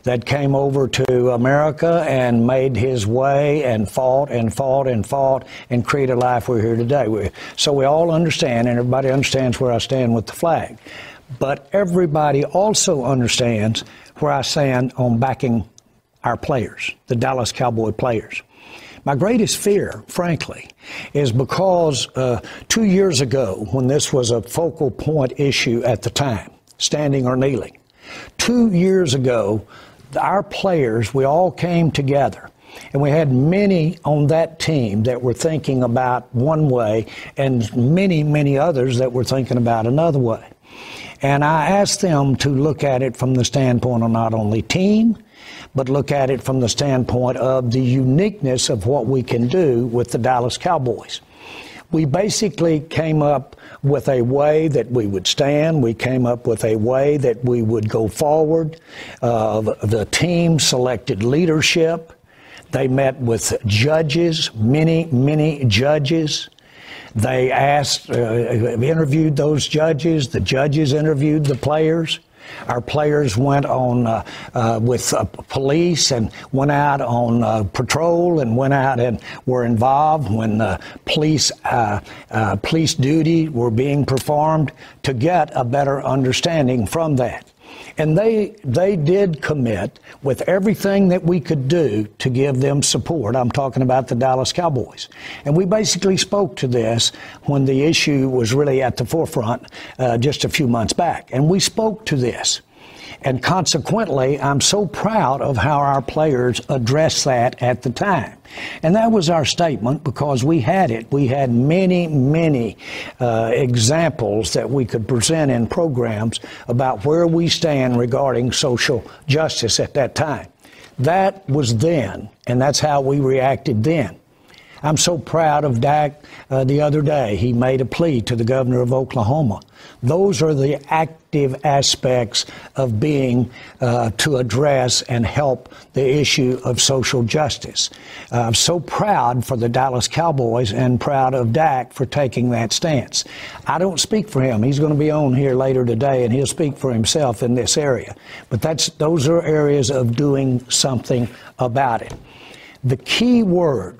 that came over to America and made his way and fought and fought and fought and created a life we're here today. We, so we all understand, and everybody understands where I stand with the flag. But everybody also understands where I stand on backing our players, the Dallas Cowboy players. My greatest fear, frankly, is because uh, two years ago, when this was a focal point issue at the time, standing or kneeling, two years ago, our players, we all came together, and we had many on that team that were thinking about one way and many, many others that were thinking about another way. And I asked them to look at it from the standpoint of not only team, but look at it from the standpoint of the uniqueness of what we can do with the Dallas Cowboys. We basically came up with a way that we would stand. We came up with a way that we would go forward. Uh, the team selected leadership. They met with judges, many, many judges. They asked, uh, interviewed those judges. The judges interviewed the players. Our players went on uh, uh, with uh, police and went out on uh, patrol and went out and were involved when uh, police uh, uh, police duty were being performed to get a better understanding from that. And they they did commit with everything that we could do to give them support. I'm talking about the Dallas Cowboys. And we basically spoke to this when the issue was really at the forefront uh, just a few months back. And we spoke to this. And consequently, I'm so proud of how our players addressed that at the time. And that was our statement because we had it. We had many, many uh, examples that we could present in programs about where we stand regarding social justice at that time. That was then, and that's how we reacted then. I'm so proud of Dak uh, the other day. He made a plea to the governor of Oklahoma. Those are the active aspects of being uh, to address and help the issue of social justice. Uh, I'm so proud for the Dallas Cowboys and proud of Dak for taking that stance. I don't speak for him. He's going to be on here later today, and he'll speak for himself in this area. But that's those are areas of doing something about it. The key word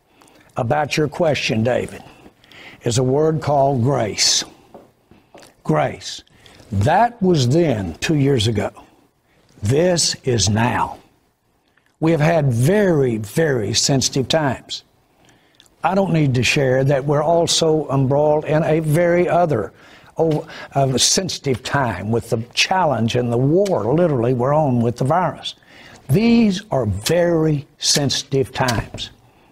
about your question, David, is a word called grace. Grace. That was then, two years ago. This is now. We have had very, very sensitive times. I don't need to share that we're also embroiled in a very other oh, uh, sensitive time with the challenge and the war, literally, we're on with the virus. These are very sensitive times.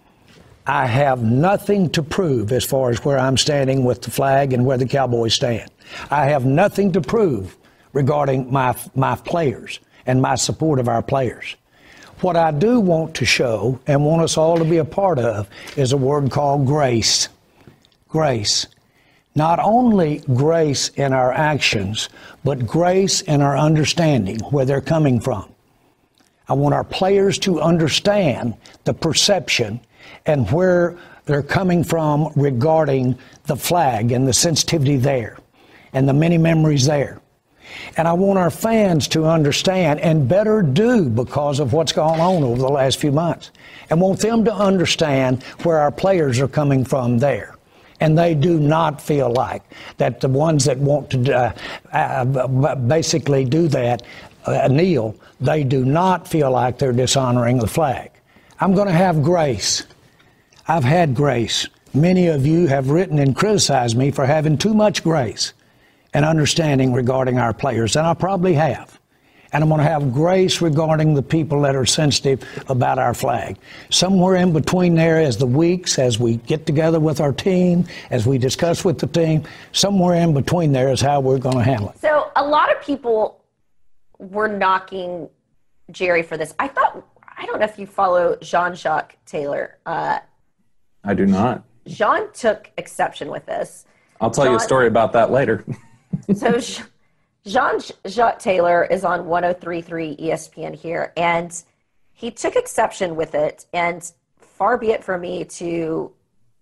I have nothing to prove as far as where I'm standing with the flag and where the Cowboys stand. I have nothing to prove regarding my my players and my support of our players. What I do want to show and want us all to be a part of is a word called grace. Grace. Not only grace in our actions, but grace in our understanding where they're coming from. I want our players to understand the perception and where they're coming from regarding the flag and the sensitivity there and the many memories there. And I want our fans to understand and better do because of what's gone on over the last few months. And want them to understand where our players are coming from there. And they do not feel like that the ones that want to uh, uh, basically do that, uh, kneel, they do not feel like they're dishonoring the flag. I'm going to have grace. I've had grace. Many of you have written and criticized me for having too much grace and understanding regarding our players, and I probably have. And I'm going to have grace regarding the people that are sensitive about our flag. Somewhere in between there, as the weeks, as we get together with our team, as we discuss with the team, somewhere in between there is how we're going to handle it. So a lot of people were knocking Jerry for this. I thought, I don't know if you follow Jean-Jacques Taylor. Uh, I do not. Jean took exception with this. I'll tell Jean, you a story about that later. So Jean-Jacques Taylor is on one oh three point three E S P N here, and he took exception with it. And far be it for me to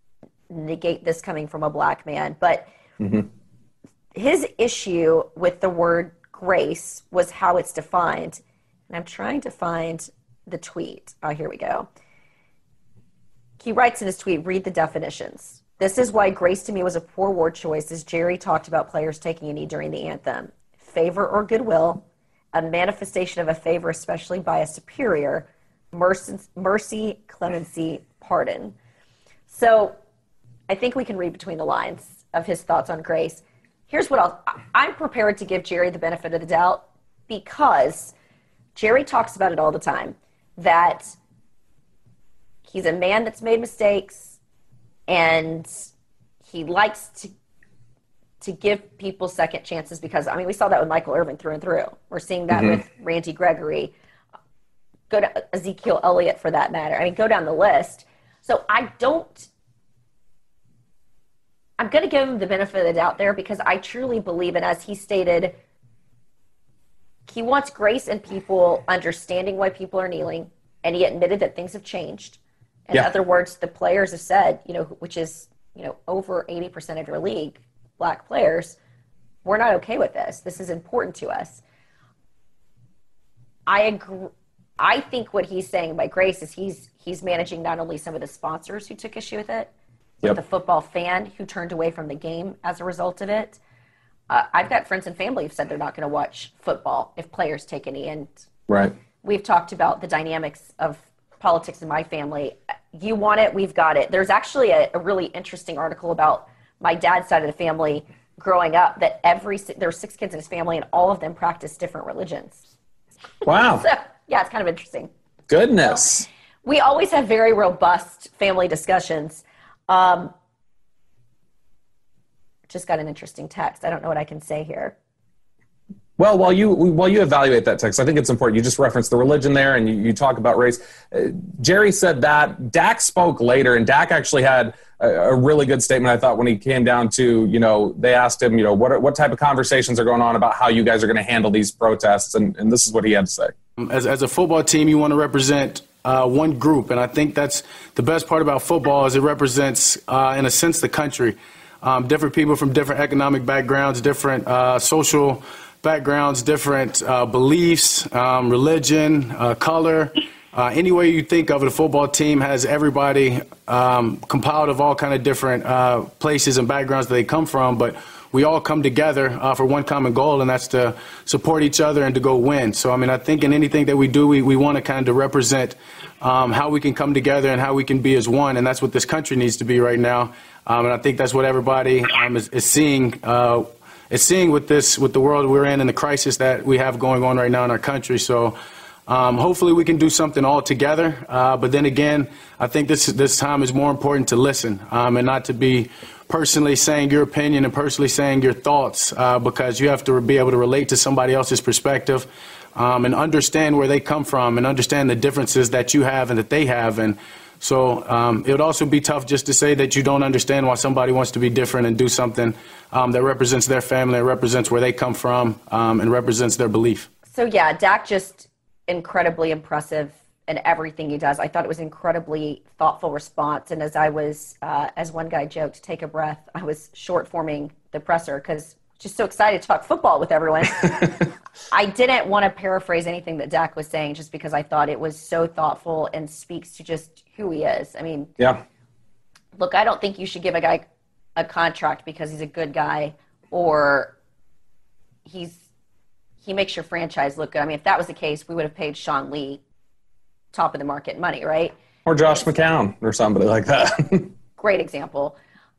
negate this coming from a black man, but mm-hmm. his issue with the word grace was how it's defined. And I'm trying to find the tweet. Oh, here we go. He writes in his tweet, read the definitions. This is why grace to me was a poor word choice, as Jerry talked about players taking a knee during the anthem. Favor or goodwill, a manifestation of a favor, especially by a superior, mercy, mercy, clemency, pardon. So I think we can read between the lines of his thoughts on grace. Here's what I'll, I'm prepared to give Jerry the benefit of the doubt, because Jerry talks about it all the time, that he's a man that's made mistakes, and he likes to to give people second chances because, I mean, we saw that with Michael Irvin through and through. We're seeing that mm-hmm. with Randy Gregory. Go to Ezekiel Elliott for that matter. I mean, go down the list. So I don't – I'm going to give him the benefit of the doubt there because I truly believe, and as he stated, he wants grace in people understanding why people are kneeling, and he admitted that things have changed. In yeah. other words, the players have said, you know, which is, you know, over eighty percent of your league, black players, we're not okay with this. This is important to us. I agree. I think what he's saying by grace is he's he's managing not only some of the sponsors who took issue with it, but yep. the football fan who turned away from the game as a result of it. Uh, I've got friends and family who've said they're not going to watch football if players take any. And right. we've talked about the dynamics of politics in my family. You want it, we've got it. There's actually a, a really interesting article about my dad's side of the family growing up, that every there were six kids in his family and all of them practiced different religions. Wow. So, yeah, it's kind of interesting. Goodness. So, we always have very robust family discussions. Um, just got an interesting text. I don't know what I can say here. Well, while you while you evaluate that text, I think it's important. You just referenced the religion there, and you, you talk about race. Uh, Jerry said that. Dak spoke later, and Dak actually had a, a really good statement, I thought, when he came down to, you know, they asked him, you know, what what type of conversations are going on about how you guys are going to handle these protests, and, and this is what he had to say. As, as a football team, you want to represent uh, one group, and I think that's the best part about football is it represents, uh, in a sense, the country. Um, different people from different economic backgrounds, different uh, social backgrounds, different uh, beliefs, um, religion, uh, color. Uh, any way you think of it, a football team has everybody um, compiled of all kind of different uh, places and backgrounds that they come from, but we all come together uh, for one common goal, and that's to support each other and to go win. So, I mean, I think in anything that we do, we, we want to kind of represent um, how we can come together and how we can be as one, and that's what this country needs to be right now. Um, and I think that's what everybody um, is, is seeing uh, is seeing with this, with the world we're in and the crisis that we have going on right now in our country. So um, hopefully we can do something all together. Uh, but then again, I think this this time is more important to listen um, and not to be personally saying your opinion and personally saying your thoughts, uh, because you have to be able to relate to somebody else's perspective um, and understand where they come from and understand the differences that you have and that they have. And so um, it would also be tough just to say that you don't understand why somebody wants to be different and do something um, that represents their family, and represents where they come from, um, and represents their belief. So, yeah, Dak just incredibly impressive in everything he does. I thought it was incredibly thoughtful response. And as I was, uh, as one guy joked, take a breath, I was short forming the presser because just so excited to talk football with everyone. I didn't want to paraphrase anything that Dak was saying just because I thought it was so thoughtful and speaks to just who he is. I mean, yeah. Look, I don't think you should give a guy a contract because he's a good guy or he's he makes your franchise look good. I mean, if that was the case, we would have paid Sean Lee top of the market money, right? Or Josh McCown or somebody like that. Great example.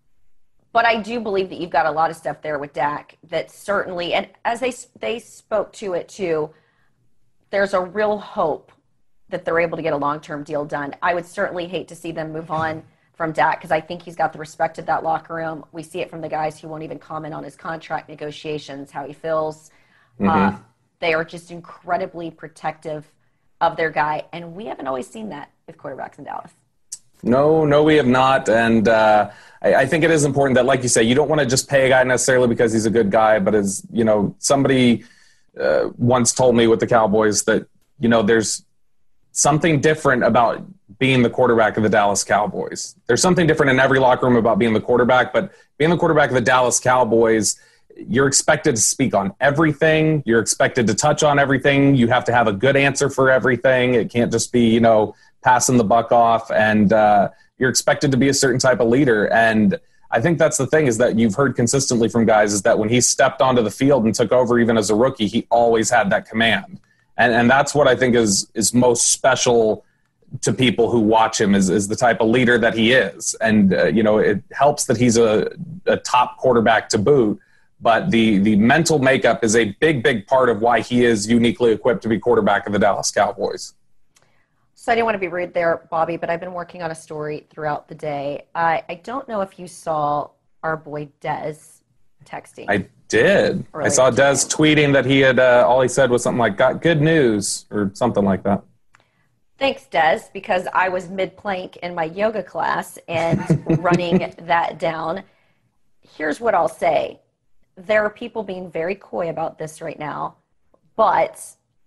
But I do believe that you've got a lot of stuff there with Dak that certainly, and as they they spoke to it too, there's a real hope that they're able to get a long-term deal done. I would certainly hate to see them move on from Dak because I think he's got the respect of that locker room. We see it from the guys who won't even comment on his contract negotiations, how he feels. Mm-hmm. Uh, they are just incredibly protective of their guy, and we haven't always seen that with quarterbacks in Dallas. No, no, we have not. And uh, I, I think it is important that, like you say, you don't want to just pay a guy necessarily because he's a good guy, but as, you know, somebody uh, once told me with the Cowboys that, you know, there's something different about being the quarterback of the Dallas Cowboys. There's something different in every locker room about being the quarterback, but being the quarterback of the Dallas Cowboys, you're expected to speak on everything. You're expected to touch on everything. You have to have a good answer for everything. It can't just be, you know, passing the buck off. And uh, you're expected to be a certain type of leader. And I think that's the thing is that you've heard consistently from guys is that when he stepped onto the field and took over even as a rookie, he always had that command. And and that's what I think is is most special to people who watch him is, is the type of leader that he is. And, uh, you know, it helps that he's a, a top quarterback to boot, but the, the mental makeup is a big, big part of why he is uniquely equipped to be quarterback of the Dallas Cowboys. So I didn't want to be rude there, Bobby, but I've been working on a story throughout the day. I, I don't know if you saw our boy Dez texting. I did. I saw Dez tweeting that he had, uh, all he said was something like, got good news or something like that. Thanks, Des, because I was mid-plank in my yoga class and running that down. Here's what I'll say. There are people being very coy about this right now, but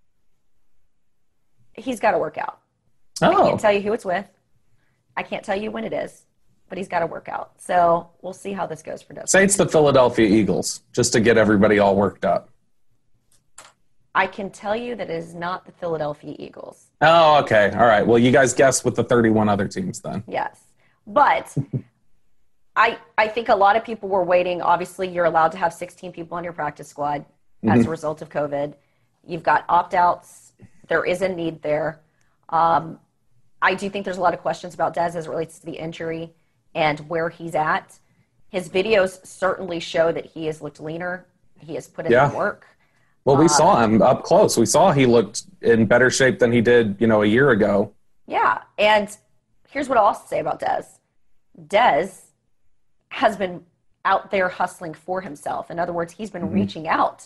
he's got to work out. Oh. I can't tell you who it's with. I can't tell you when it is, but he's got to work out. So we'll see how this goes for Des. Say it's the Philadelphia Eagles, just to get everybody all worked up. I can tell you that it is not the Philadelphia Eagles. Oh, okay. All right. Well, you guys guessed with the thirty-one other teams then. Yes. But I I think a lot of people were waiting. Obviously, you're allowed to have sixteen people on your practice squad mm-hmm. as a result of COVID. You've got opt-outs. There is a need there. Um, I do think there's a lot of questions about Dez as it relates to the injury and where he's at. His videos certainly show that he has looked leaner. He has put in yeah. the work. Well, we uh, saw him up close. We saw he looked in better shape than he did, you know, a year ago. Yeah, and here's what I'll also say about Dez. Dez has been out there hustling for himself. In other words, he's been mm-hmm. reaching out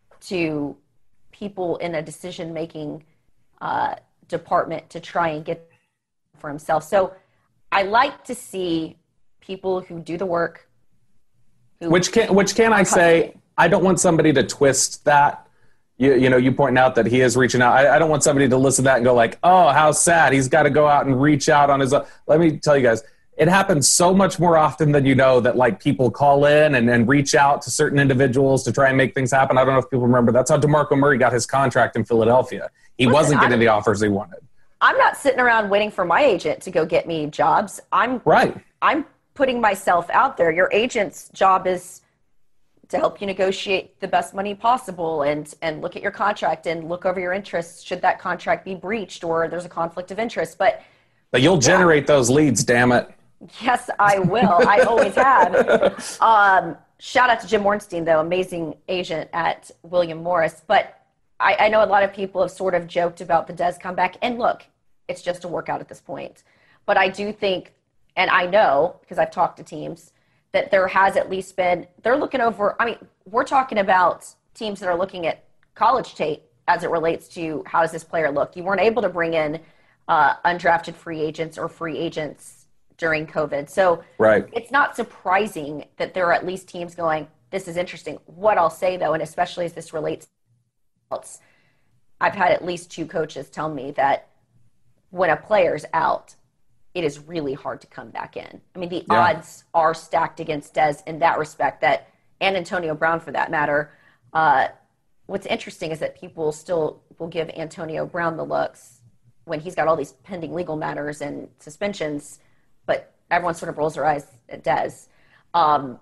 to people in a decision-making uh, department to try and get for himself. So I like to see people who do the work. Who which can, which can I say... I don't want somebody to twist that. You, you know, you point out that he is reaching out. I, I don't want somebody to listen to that and go like, oh, how sad. He's got to go out and reach out on his own. Let me tell you guys, it happens so much more often than you know that like people call in and, and reach out to certain individuals to try and make things happen. I don't know if people remember. That's how DeMarco Murray got his contract in Philadelphia. He Listen, wasn't getting I'm, the offers he wanted. I'm not sitting around waiting for my agent to go get me jobs. I'm right. I'm putting myself out there. Your agent's job is to help you negotiate the best money possible and, and look at your contract and look over your interests should that contract be breached or there's a conflict of interest. But but you'll yeah. generate those leads, damn it. Yes, I will. I always have. Um, shout out to Jim Ornstein, though, amazing agent at William Morris. But I, I know a lot of people have sort of joked about the Dez comeback. And look, it's just a workout at this point. But I do think, and I know because I've talked to teams, that there has at least been, they're looking over, I mean, we're talking about teams that are looking at college tape as it relates to how does this player look. You weren't able to bring in uh, undrafted free agents or free agents during COVID. So right. it's not surprising that there are at least teams going, this is interesting. What I'll say, though, and especially as this relates to adults, I've had at least two coaches tell me that when a player's out, it is really hard to come back in. I mean, the yeah. odds are stacked against Dez in that respect, that, and Antonio Brown for that matter. Uh, what's interesting is that people still will give Antonio Brown the looks when he's got all these pending legal matters and suspensions, but everyone sort of rolls their eyes at Dez. Um,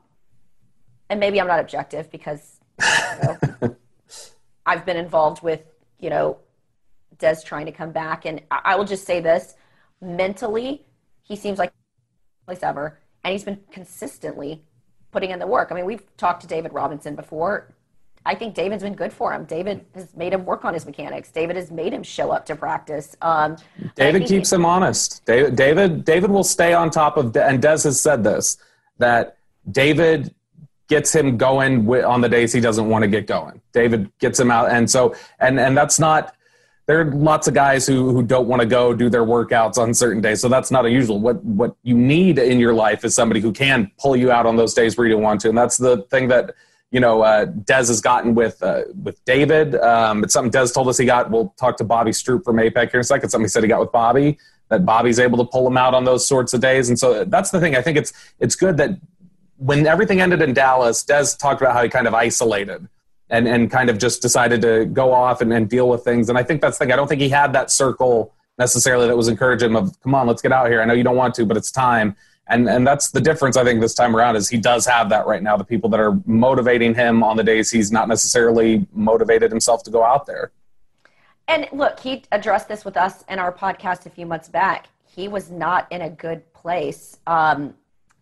and maybe I'm not objective because you know, I've been involved with, you know, Dez trying to come back. And I, I will just say this. Mentally, he seems like place ever, and he's been consistently putting in the work. I mean, we've talked to David Robinson before. I think David's been good for him. David has made him work on his mechanics. David has made him show up to practice. Um, David keeps he, him honest. David, David, David will stay on top of, and Dez has said this, that David gets him going on the days he doesn't want to get going. David gets him out, and so, and and that's not. There are lots of guys who, who don't want to go do their workouts on certain days, so that's not unusual. What what you need in your life is somebody who can pull you out on those days where you don't want to, and that's the thing that you know uh, Dez has gotten with uh, with David. Um, it's something Dez told us he got. We'll talk to Bobby Stroop from A P E C here in a second. It's something he said he got with Bobby, that Bobby's able to pull him out on those sorts of days, and so that's the thing. I think it's it's good that when everything ended in Dallas, Dez talked about how he kind of isolated and, and kind of just decided to go off and, and deal with things. And I think that's the thing. I don't think he had that circle necessarily that was encouraging him of, come on, let's get out here. I know you don't want to, but it's time. And and that's the difference, I think, this time around is he does have that right now, the people that are motivating him on the days he's not necessarily motivated himself to go out there. And look, he addressed this with us in our podcast a few months back. He was not in a good place. Um,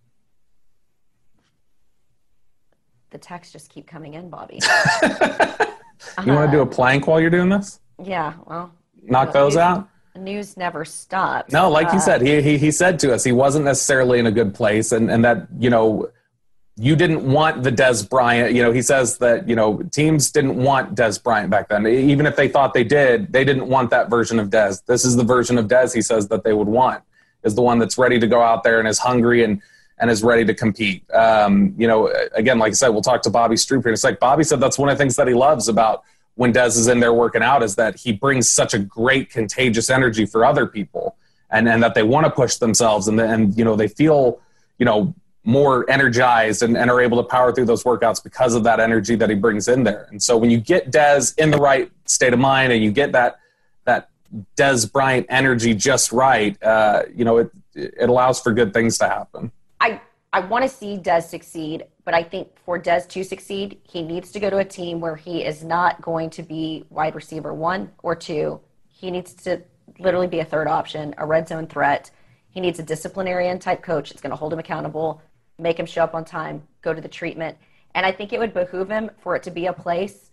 the texts just keep coming in, Bobby. You uh, want to do a plank while you're doing this? Yeah, well. Knock those news, out? News never stops. No, like uh, he said, he, he he said to us he wasn't necessarily in a good place, and, and that, you know, you didn't want the Dez Bryant. You know, he says that, you know, teams didn't want Dez Bryant back then. Even if they thought they did, they didn't want that version of Dez. This is the version of Dez he says that they would want, is the one that's ready to go out there and is hungry and, and is ready to compete. Um, you know, again, like I said, we'll talk to Bobby Stroup here. It's like Bobby said that's one of the things that he loves about when Dez is in there working out is that he brings such a great contagious energy for other people and, and that they want to push themselves and, and, you know, they feel, you know, more energized and, and are able to power through those workouts because of that energy that he brings in there. And so when you get Dez in the right state of mind and you get that, that Dez Bryant energy just right, uh, you know, it, it allows for good things to happen. I, I want to see Dez succeed, but I think for Dez to succeed, he needs to go to a team where he is not going to be wide receiver one or two. He needs to literally be a third option, a red zone threat. He needs a disciplinarian type coach that's going to hold him accountable, make him show up on time, go to the treatment. And I think it would behoove him for it to be a place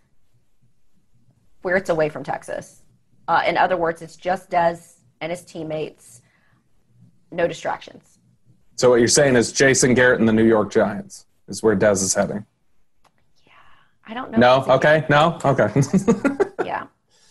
where it's away from Texas. Uh, in other words, it's just Dez and his teammates, no distractions. So what you're saying is Jason Garrett and the New York Giants is where Dez is heading. Yeah, I don't know. No, okay, no, okay. Yeah,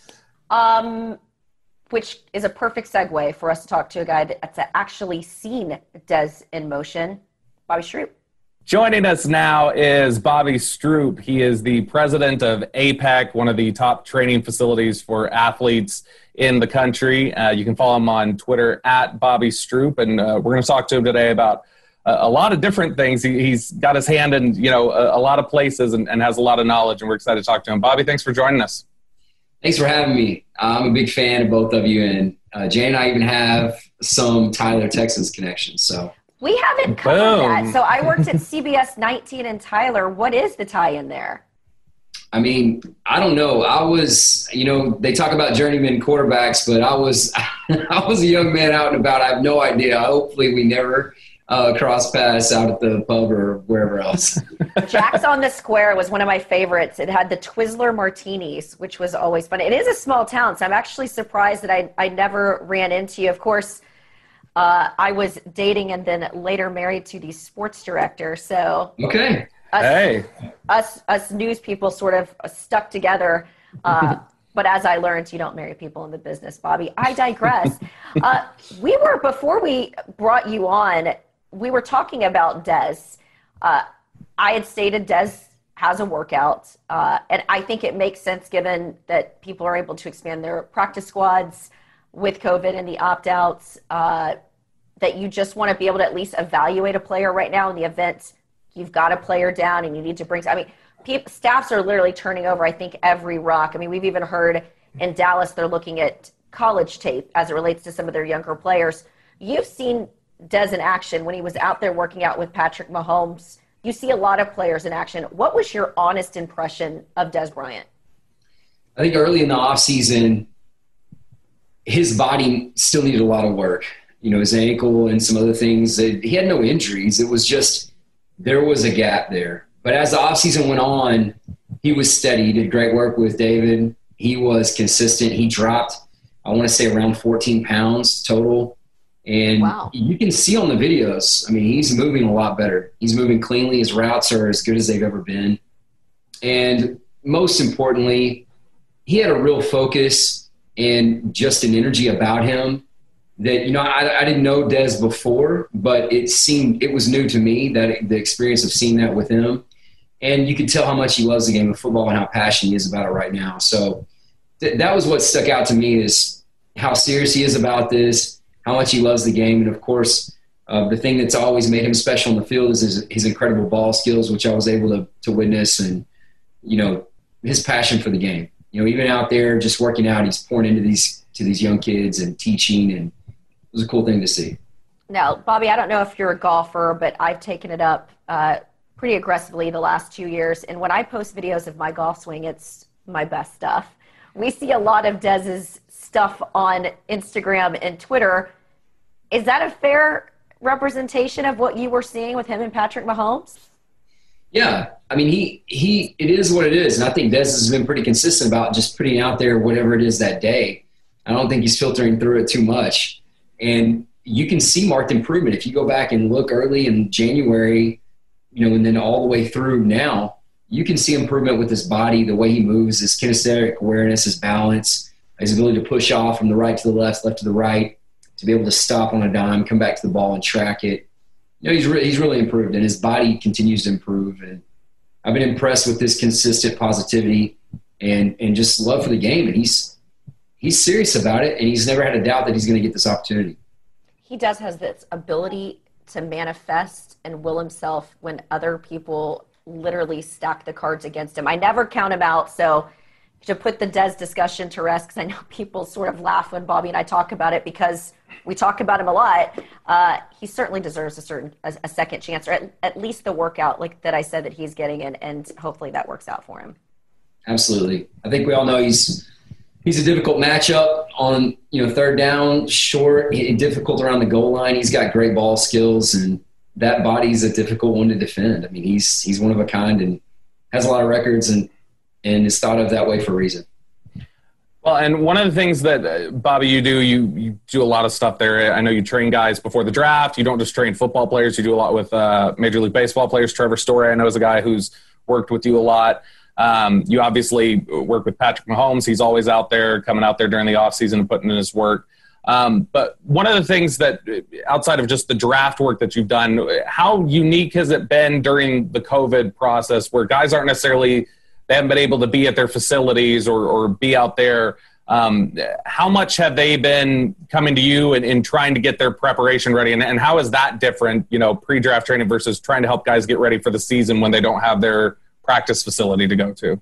um, which is a perfect segue for us to talk to a guy that's actually seen Dez in motion, Bobby Stroup. Joining us now is Bobby Stroup. He is the president of A P E C, one of the top training facilities for athletes in the country. Uh, you can follow him on Twitter at Bobby Stroup, and uh, we're going to talk to him today about uh, a lot of different things. He, he's got his hand in, you know, a, a lot of places and, and has a lot of knowledge, and we're excited to talk to him. Bobby, thanks for joining us. Thanks for having me. I'm a big fan of both of you, and uh, Jay and I even have some Tyler, Texas connections. So we haven't covered Boom. that. So I worked at C B S nineteen in Tyler. What is the tie-in there? I mean, I don't know. I was, you know, they talk about journeyman quarterbacks, but I was, I was a young man out and about. I have no idea. Hopefully, we never uh, cross paths out at the pub or wherever else. Jack's on the Square was one of my favorites. It had the Twizzler martinis, which was always fun. It is a small town, so I'm actually surprised that I I never ran into you. Of course, uh, I was dating and then later married to the sports director. So okay. Us, hey, us us news people sort of stuck together. Uh, but as I learned, you don't marry people in the business, Bobby. I digress. uh, we were, before we brought you on, we were talking about Dez. Uh, I had stated Dez has a workout, uh, and I think it makes sense given that people are able to expand their practice squads with COVID and the opt-outs, uh, that you just want to be able to at least evaluate a player right now in the event you've got a player down and you need to bring – I mean, people, staffs are literally turning over, I think, every rock. I mean, we've even heard in Dallas they're looking at college tape as it relates to some of their younger players. You've seen Dez in action when he was out there working out with Patrick Mahomes. You see a lot of players in action. What was your honest impression of Dez Bryant? I think early in the offseason, his body still needed a lot of work. You know, his ankle and some other things. He had no injuries. It was just – there was a gap there. But as the offseason went on, he was steady. He did great work with David. He was consistent. He dropped, I want to say, around fourteen pounds total. And wow. You can see on the videos, I mean, he's moving a lot better. He's moving cleanly. His routes are as good as they've ever been. And most importantly, he had a real focus and just an energy about him that, you know, I, I didn't know Dez before, but it seemed, it was new to me, that the experience of seeing that with him. And you could tell how much he loves the game of football and how passionate he is about it right now. So th- that was what stuck out to me, is how serious he is about this, how much he loves the game. And of course, Uh, the thing that's always made him special in the field is his, his incredible ball skills, which I was able to to witness, and, you know, his passion for the game. You know, even out there just working out, he's pouring into these to these young kids and teaching, and it was a cool thing to see. Now, Bobby, I don't know if you're a golfer, but I've taken it up uh, pretty aggressively the last two years. And when I post videos of my golf swing, it's my best stuff. We see a lot of Dez's stuff on Instagram and Twitter. Is that a fair representation of what you were seeing with him and Patrick Mahomes? Yeah. I mean, he, he, it is what it is. And I think Dez has been pretty consistent about just putting out there whatever it is that day. I don't think he's filtering through it too much. And you can see marked improvement. If you go back and look early in January, you know, and then all the way through now, you can see improvement with his body, the way he moves, his kinesthetic awareness, his balance, his ability to push off from the right to the left, left to the right, to be able to stop on a dime, come back to the ball and track it. You know, he's, re- he's really improved, and his body continues to improve. And I've been impressed with his consistent positivity and, and just love for the game. And he's, he's serious about it, and he's never had a doubt that he's going to get this opportunity. He does has this ability to manifest and will himself when other people literally stack the cards against him. I never count him out, so to put the Dez discussion to rest, because I know people sort of laugh when Bobby and I talk about it because we talk about him a lot. Uh, he certainly deserves a certain a, a second chance, or at, at least the workout like that I said that he's getting in, and hopefully that works out for him. Absolutely. I think we all know he's he's a difficult matchup on, you know, third down, short, difficult around the goal line. He's got great ball skills, and that body's a difficult one to defend. I mean, he's he's one of a kind and has a lot of records, and and is thought of that way for a reason. Well, and one of the things that, uh, Bobby, you do, you, you do a lot of stuff there. I know you train guys before the draft. You don't just train football players. You do a lot with uh, Major League Baseball players. Trevor Story, I know, is a guy who's worked with you a lot. Um, you obviously work with Patrick Mahomes. He's always out there, coming out there during the offseason and putting in his work. Um, but one of the things that, outside of just the draft work that you've done, how unique has it been during the COVID process where guys aren't necessarily – they haven't been able to be at their facilities or, or be out there. Um, how much have they been coming to you and, and trying to get their preparation ready? And, and how is that different, you know, pre-draft training versus trying to help guys get ready for the season when they don't have their practice facility to go to?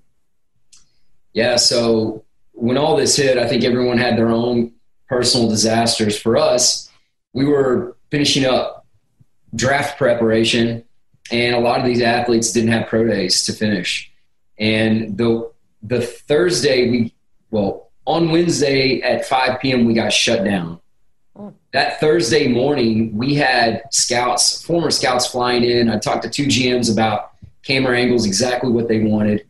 Yeah, so when all this hit, I think everyone had their own personal disasters. For us, we were finishing up draft preparation, and a lot of these athletes didn't have pro days to finish. And the the Thursday, we well, on Wednesday at five p.m., we got shut down. Oh. That Thursday morning, we had scouts, former scouts flying in. I talked to two G Ms about camera angles, exactly what they wanted.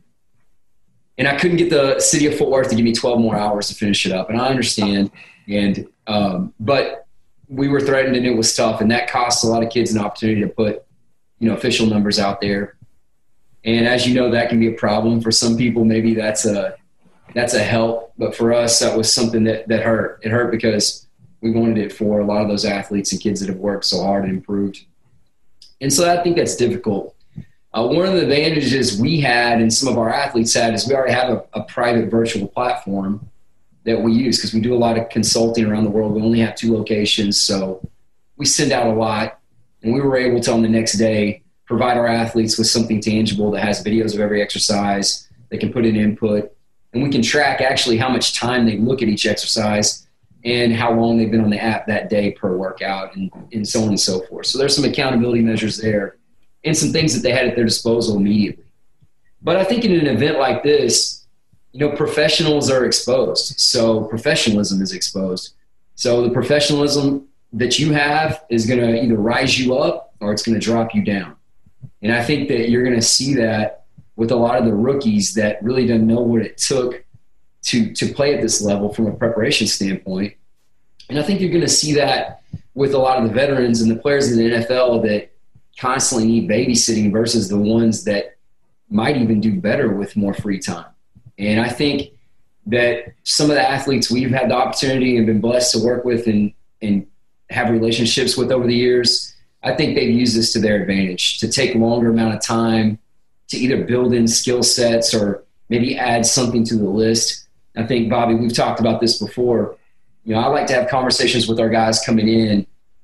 And I couldn't get the city of Fort Worth to give me twelve more hours to finish it up. And I understand. And um, but we were threatened, and it was tough. And that cost a lot of kids an opportunity to put, you know, official numbers out there. And as you know, that can be a problem. For some people, maybe that's a that's a help. But for us, that was something that, that hurt. It hurt because we wanted it for a lot of those athletes and kids that have worked so hard and improved. And so I think that's difficult. Uh, one of the advantages we had and some of our athletes had is we already have a, a private virtual platform that we use because we do a lot of consulting around the world. We only have two locations, so we send out a lot. And we were able to, on the next day, provide our athletes with something tangible that has videos of every exercise. They can put in input, and we can track actually how much time they look at each exercise and how long they've been on the app that day per workout, and, and so on and so forth. So there's some accountability measures there and some things that they had at their disposal immediately. But I think in an event like this, you know, professionals are exposed. So professionalism is exposed. So the professionalism that you have is going to either rise you up or it's going to drop you down. And I think that you're going to see that with a lot of the rookies that really didn't know what it took to to play at this level from a preparation standpoint. And I think you're going to see that with a lot of the veterans and the players in the N F L that constantly need babysitting versus the ones that might even do better with more free time. And I think that some of the athletes we've had the opportunity and been blessed to work with and, and have relationships with over the years, I think they've used this to their advantage to take a longer amount of time to either build in skill sets or maybe add something to the list. I think, Bobby, we've talked about this before. You know, I like to have conversations with our guys coming in,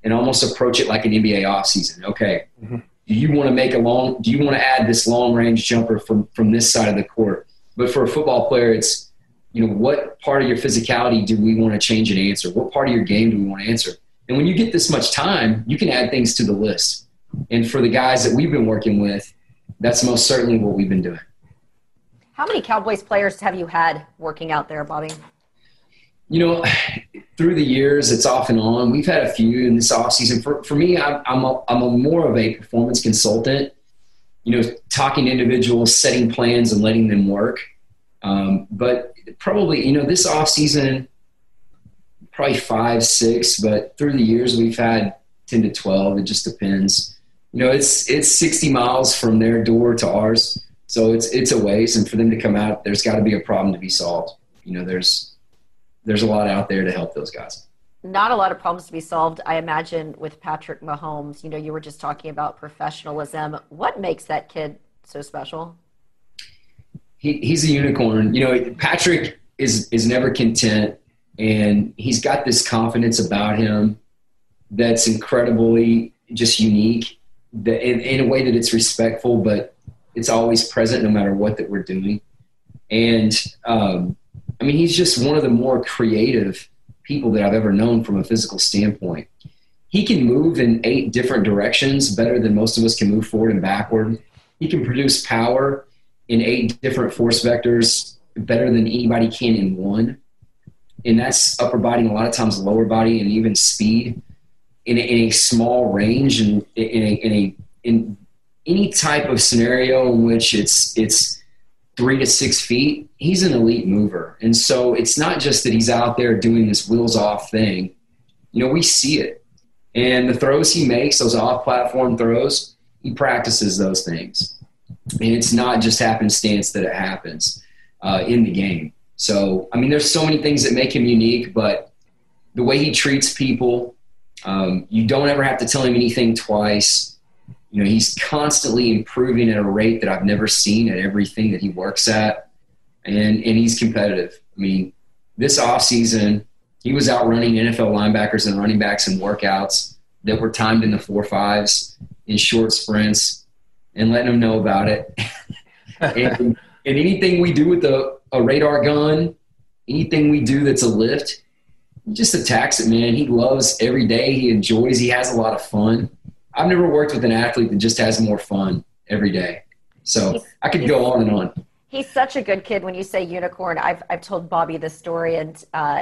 and almost approach it like an N B A offseason. Okay, mm-hmm. do you want to make a long – do you want to add this long-range jumper from, from this side of the court? But for a football player, it's, you know, what part of your physicality do we want to change and answer? What part of your game do we want to answer? And when you get this much time, you can add things to the list. And for the guys that we've been working with, that's most certainly what we've been doing. How many Cowboys players have you had working out there, Bobby? You know, through the years, it's off and on. We've had a few in this offseason. For for me, I'm I'm a, I'm a more of a performance consultant, you know, talking to individuals, setting plans and letting them work. Um, but probably, you know, this offseason, probably five, six, but through the years, we've had ten to twelve. It just depends. You know, it's it's sixty miles from their door to ours. So it's it's a ways, and for them to come out, there's got to be a problem to be solved. You know, there's there's a lot out there to help those guys. Not a lot of problems to be solved, I imagine, with Patrick Mahomes. You know, you were just talking about professionalism. What makes that kid so special? He he's a unicorn. You know, Patrick is is never content, and he's got this confidence about him that's incredibly just unique. That in, in a way that it's respectful, but it's always present no matter what that we're doing. And, um, I mean, he's just one of the more creative people that I've ever known from a physical standpoint. He can move in eight different directions better than most of us can move forward and backward. He can produce power in eight different force vectors better than anybody can in one. And that's upper body and a lot of times lower body and even speed in a, in a small range and in a, in a, in any type of scenario in which it's it's three to six feet, he's an elite mover. And so it's not just that he's out there doing this wheels off thing. You know, we see it. And the throws he makes, those off-platform throws, he practices those things. And it's not just happenstance that it happens uh, in the game. So, I mean, there's so many things that make him unique, but the way he treats people, um, you don't ever have to tell him anything twice. You know, he's constantly improving at a rate that I've never seen at everything that he works at, and and he's competitive. I mean, this offseason, he was out running N F L linebackers and running backs in workouts that were timed in the four fives in short sprints and letting them know about it. and, and anything we do with a, a radar gun, anything we do that's a lift, he just attacks it, man. He loves every day. He enjoys. He has a lot of fun. I've never worked with an athlete that just has more fun every day. So he's, I could go on and on. He's such a good kid. When you say unicorn, I've I've told Bobby this story, and uh,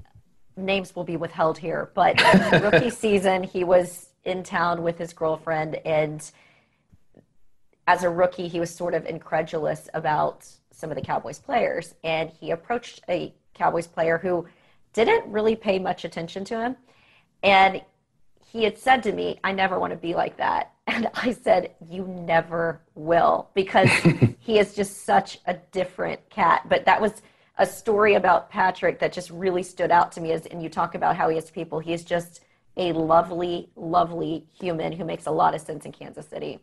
names will be withheld here. But rookie season, he was in town with his girlfriend, and as a rookie, he was sort of incredulous about some of the Cowboys players. And he approached a Cowboys player who didn't really pay much attention to him. And he had said to me, I never want to be like that. And I said, you never will, because he is just such a different cat. But that was a story about Patrick that just really stood out to me. As, and you talk about how he is people. He is just a lovely, lovely human who makes a lot of sense in Kansas City.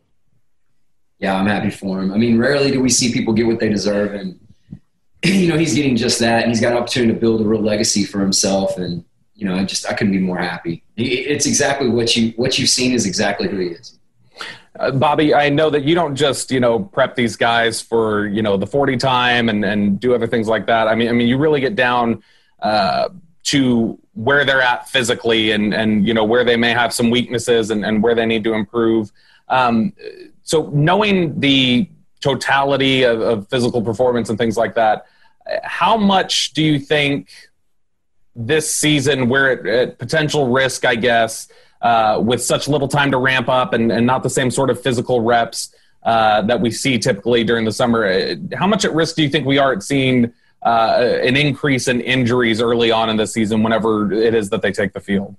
Yeah, I'm happy for him. I mean, rarely do we see people get what they deserve. And, you know, he's getting just that. And he's got an opportunity to build a real legacy for himself. And, you know, I just I couldn't be more happy. It's exactly what you what you've seen is exactly who he is. Uh, Bobby, I know that you don't just you know prep these guys for you know the forty time and, and do other things like that. I mean, I mean you really get down uh, to where they're at physically and and you know where they may have some weaknesses and, and where they need to improve. Um, so knowing the totality of, of physical performance and things like that, how much do you think this season we're at, at potential risk, I guess, uh, with such little time to ramp up and, and not the same sort of physical reps uh, that we see typically during the summer? How much at risk do you think we are at seeing uh, an increase in injuries early on in the season whenever it is that they take the field?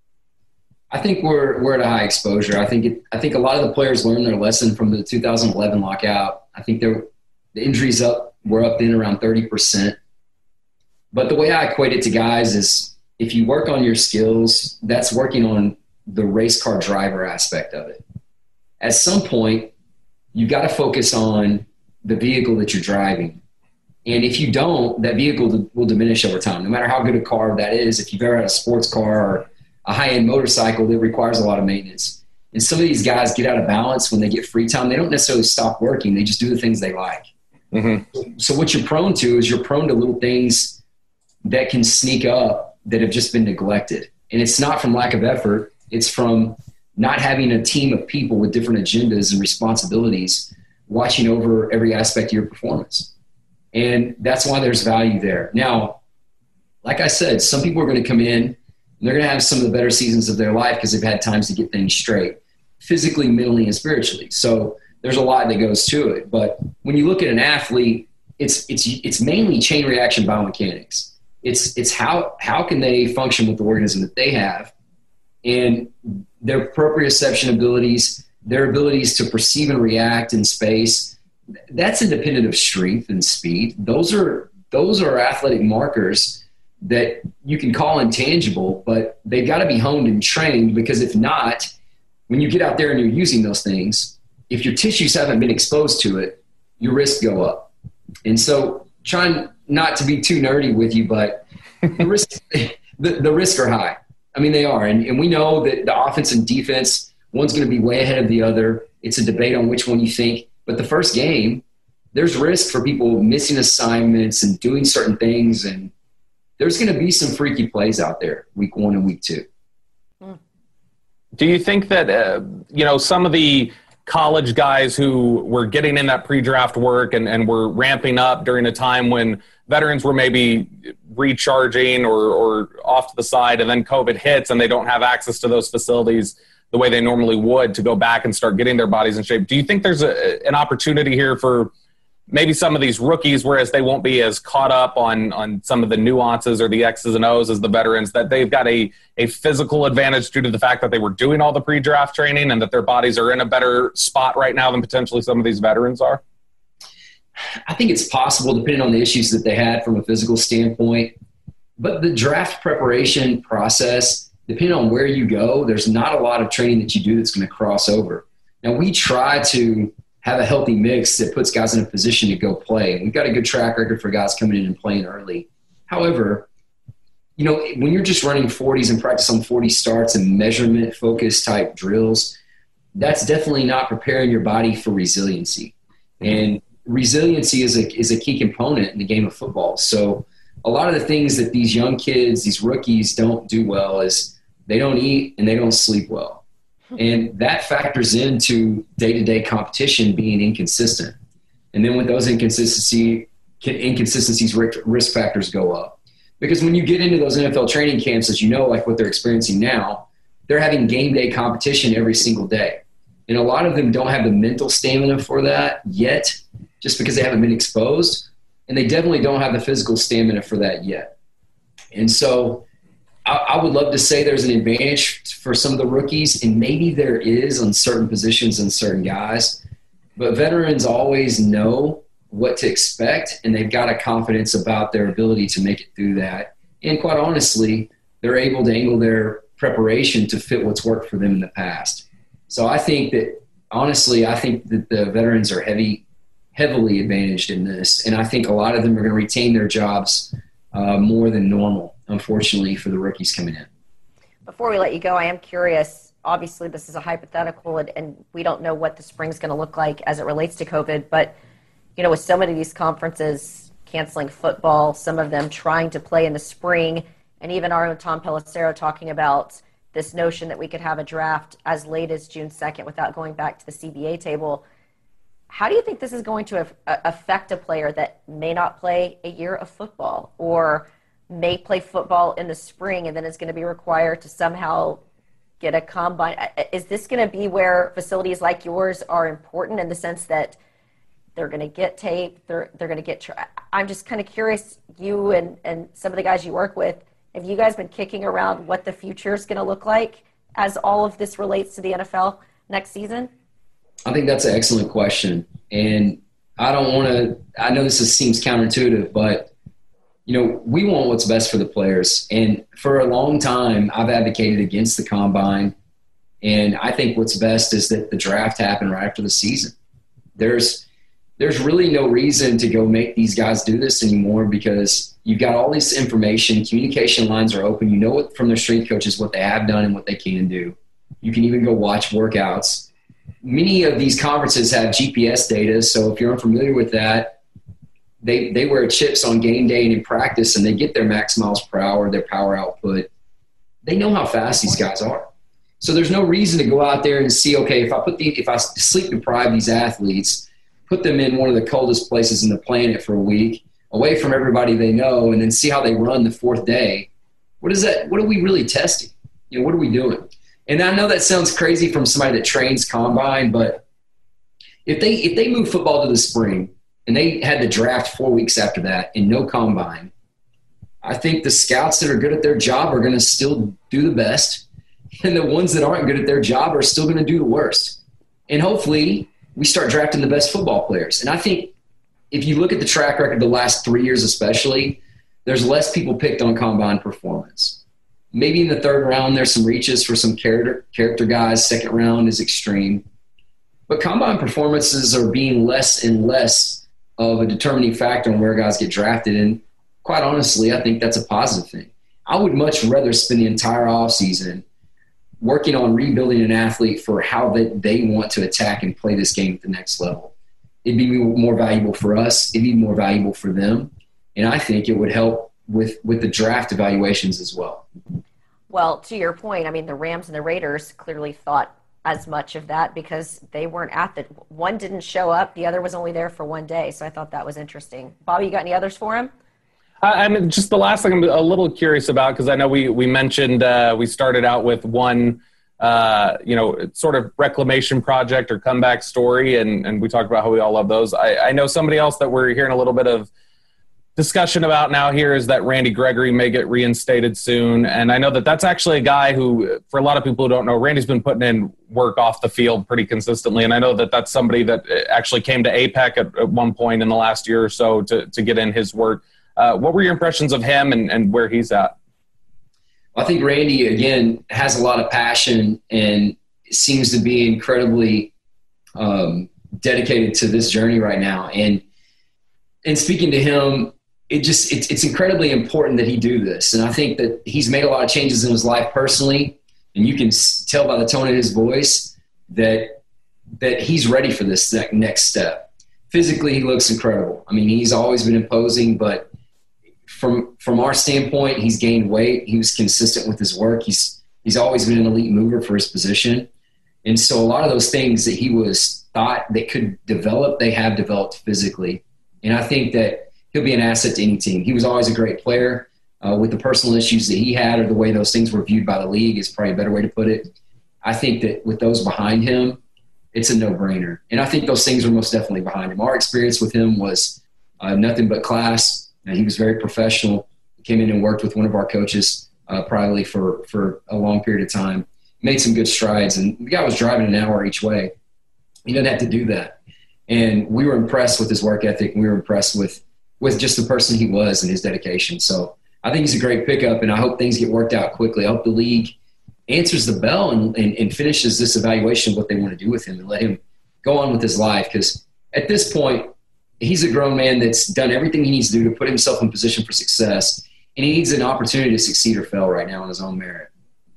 I think we're we're at a high exposure. I think it, I think a lot of the players learned their lesson from the two thousand eleven lockout. I think there the injuries up were up in around thirty percent. But the way I equate it to guys is if you work on your skills, that's working on the race car driver aspect of it. At some point, you've got to focus on the vehicle that you're driving. And if you don't, that vehicle will diminish over time. No matter how good a car that is, if you've ever had a sports car or a high-end motorcycle that requires a lot of maintenance. And some of these guys get out of balance when they get free time. They don't necessarily stop working. They just do the things they like. Mm-hmm. So what you're prone to is you're prone to little things that can sneak up that have just been neglected. And it's not from lack of effort. It's from not having a team of people with different agendas and responsibilities watching over every aspect of your performance. And that's why there's value there. Now, like I said, some people are going to come in and they're going to have some of the better seasons of their life because they've had times to get things straight, physically, mentally, and spiritually. So there's a lot that goes to it. But when you look at an athlete, it's it's it's mainly chain reaction biomechanics. It's it's how how can they function with the organism that they have, and their proprioception abilities, their abilities to perceive and react in space. That's independent of strength and speed. Those are those are athletic markers that you can call intangible, but they've got to be honed and trained, because if not, when you get out there and you're using those things, if your tissues haven't been exposed to it, your risks go up. And so trying not to be too nerdy with you, but the risks, the, the risks are high. I mean, they are. And, and we know that the offense and defense, one's going to be way ahead of the other. It's a debate on which one you think. But the first game, there's risk for people missing assignments and doing certain things. And there's going to be some freaky plays out there week one and week two. Do you think that, uh, you know, some of the college guys who were getting in that pre-draft work and, and were ramping up during a time when veterans were maybe recharging or, or off to the side, and then COVID hits and they don't have access to those facilities the way they normally would to go back and start getting their bodies in shape? Do you think there's a, an opportunity here for maybe some of these rookies, whereas they won't be as caught up on, on some of the nuances or the X's and O's as the veterans, that they've got a, a physical advantage due to the fact that they were doing all the pre-draft training and that their bodies are in a better spot right now than potentially some of these veterans are? I think it's possible, depending on the issues that they had from a physical standpoint. But the draft preparation process, depending on where you go, there's not a lot of training that you do that's going to cross over. Now, we try to have a healthy mix that puts guys in a position to go play. And we've got a good track record for guys coming in and playing early. However, you know, when you're just running forties and practice on forty starts and measurement focused type drills, that's definitely not preparing your body for resiliency. And resiliency is a, is a key component in the game of football. So a lot of the things that these young kids, these rookies don't do well is they don't eat and they don't sleep well. And that factors into day-to-day competition being inconsistent. And then with those inconsistency, inconsistencies, risk factors go up. Because when you get into those N F L training camps, as you know, like what they're experiencing now, they're having game day competition every single day. And a lot of them don't have the mental stamina for that yet, just because they haven't been exposed. And they definitely don't have the physical stamina for that yet. And so I, I would love to say there's an advantage for some of the rookies, and maybe there is on certain positions and certain guys. But veterans always know what to expect, and they've got a confidence about their ability to make it through that. And quite honestly, they're able to angle their preparation to fit what's worked for them in the past. So I think that, honestly, I think that the veterans are heavy, heavily advantaged in this. And I think a lot of them are going to retain their jobs uh, more than normal, unfortunately, for the rookies coming in. Before we let you go, I am curious. Obviously, this is a hypothetical, and, and we don't know what the spring's going to look like as it relates to COVID. But, you know, with so many of these conferences canceling football, some of them trying to play in the spring, and even our own Tom Pelissero talking about this notion that we could have a draft as late as June second without going back to the C B A table. How do you think this is going to affect a player that may not play a year of football, or may play football in the spring and then is going to be required to somehow get a combine? Is this going to be where facilities like yours are important in the sense that they're going to get tape, they're they're going to get tra- I'm just kind of curious, you and, and some of the guys you work with, have you guys been kicking around what the future is going to look like as all of this relates to the N F L next season? I think that's an excellent question. And I don't want to – I know this is, seems counterintuitive, but, you know, we want what's best for the players. And for a long time, I've advocated against the combine. And I think what's best is that the draft happen right after the season. There's there's really no reason to go make these guys do this anymore because you've got all this information. Communication lines are open. You know what, from their strength coaches what they have done and what they can do. You can even go watch workouts. Many of these conferences have G P S data, so if you're unfamiliar with that, they they wear chips on game day and in practice, and they get their max miles per hour, their power output. They know how fast these guys are. So there's no reason to go out there and see, okay, if I put the if I sleep deprive these athletes, put them in one of the coldest places in the planet for a week, away from everybody they know, and then see how they run the fourth day. What is that? What are we really testing? You know, what are we doing? And I know that sounds crazy from somebody that trains combine, but if they if they move football to the spring and they had the draft four weeks after that and no combine, I think the scouts that are good at their job are going to still do the best, and the ones that aren't good at their job are still going to do the worst. And hopefully we start drafting the best football players. And I think if you look at the track record the last three years especially, there's less people picked on combine performance. Maybe in the third round there's some reaches for some character character guys. Second round is extreme. But combine performances are being less and less of a determining factor on where guys get drafted. And quite honestly, I think that's a positive thing. I would much rather spend the entire offseason working on rebuilding an athlete for how they, they want to attack and play this game at the next level. It'd be more valuable for us. It'd be more valuable for them. And I think it would help with, with the draft evaluations as well. Well, to your point, I mean, the Rams and the Raiders clearly thought as much of that because they weren't at the – one didn't show up. The other was only there for one day. So I thought that was interesting. Bobby, you got any others for him? I mean, just the last thing I'm a little curious about, because I know we we mentioned uh, we started out with one, uh, you know, sort of reclamation project or comeback story, and, and we talked about how we all love those. I, I know somebody else that we're hearing a little bit of discussion about now here is that Randy Gregory may get reinstated soon, and I know that that's actually a guy who, for a lot of people who don't know, Randy's been putting in work off the field pretty consistently, and I know that that's somebody that actually came to A PEC at, at one point in the last year or so to, to get in his work. Uh, what were your impressions of him and, and where he's at? I think Randy, again, has a lot of passion and seems to be incredibly um, dedicated to this journey right now. And and speaking to him, it just it's, it's incredibly important that he do this. And I think that he's made a lot of changes in his life personally, and you can tell by the tone of his voice that that he's ready for this next step. Physically, he looks incredible. I mean, he's always been imposing, but From from our standpoint, he's gained weight. He was consistent with his work. He's he's always been an elite mover for his position. And so a lot of those things that he was thought that could develop, they have developed physically. And I think that he'll be an asset to any team. He was always a great player. Uh, with the personal issues that he had or the way those things were viewed by the league is probably a better way to put it. I think that with those behind him, it's a no-brainer. And I think those things were most definitely behind him. Our experience with him was uh, nothing but class. And he was very professional. He came in and worked with one of our coaches uh, privately for, for a long period of time. Made some good strides, and the guy was driving an hour each way. He didn't have to do that. And we were impressed with his work ethic, and we were impressed with, with just the person he was and his dedication. So I think he's a great pickup, and I hope things get worked out quickly. I hope the league answers the bell and, and, and finishes this evaluation of what they want to do with him and let him go on with his life. Because at this point, he's a grown man that's done everything he needs to do to put himself in position for success, and he needs an opportunity to succeed or fail right now on his own merit.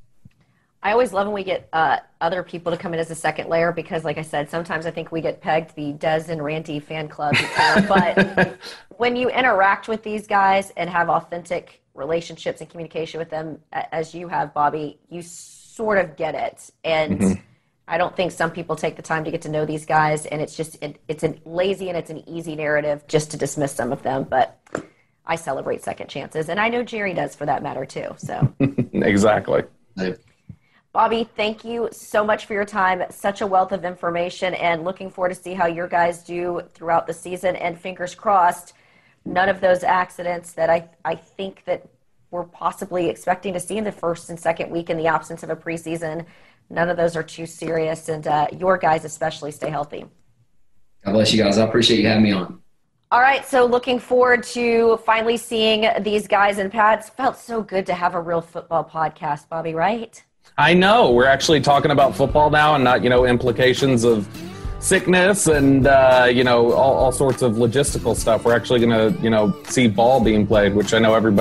I always love when we get uh, other people to come in as a second layer because, like I said, sometimes I think we get pegged the Des and Randy fan club. But when you interact with these guys and have authentic relationships and communication with them, as you have, Bobby, you sort of get it. And mm-hmm. I don't think some people take the time to get to know these guys, and it's just it, it's a lazy and it's an easy narrative just to dismiss some of them. But I celebrate second chances, and I know Jerry does for that matter too. So exactly. Bobby, thank you so much for your time. Such a wealth of information, and looking forward to see how your guys do throughout the season. And fingers crossed, none of those accidents that I I think that we're possibly expecting to see in the first and second week in the absence of a preseason. None of those are too serious, and uh, your guys especially stay healthy. God bless you guys. I appreciate you having me on. All right, so looking forward to finally seeing these guys in pads. Felt so good to have a real football podcast, Bobby, right? I know. We're actually talking about football now and not, you know, implications of sickness and uh, you know all, all sorts of logistical stuff, we're actually going to you know see ball being played, which I know everybody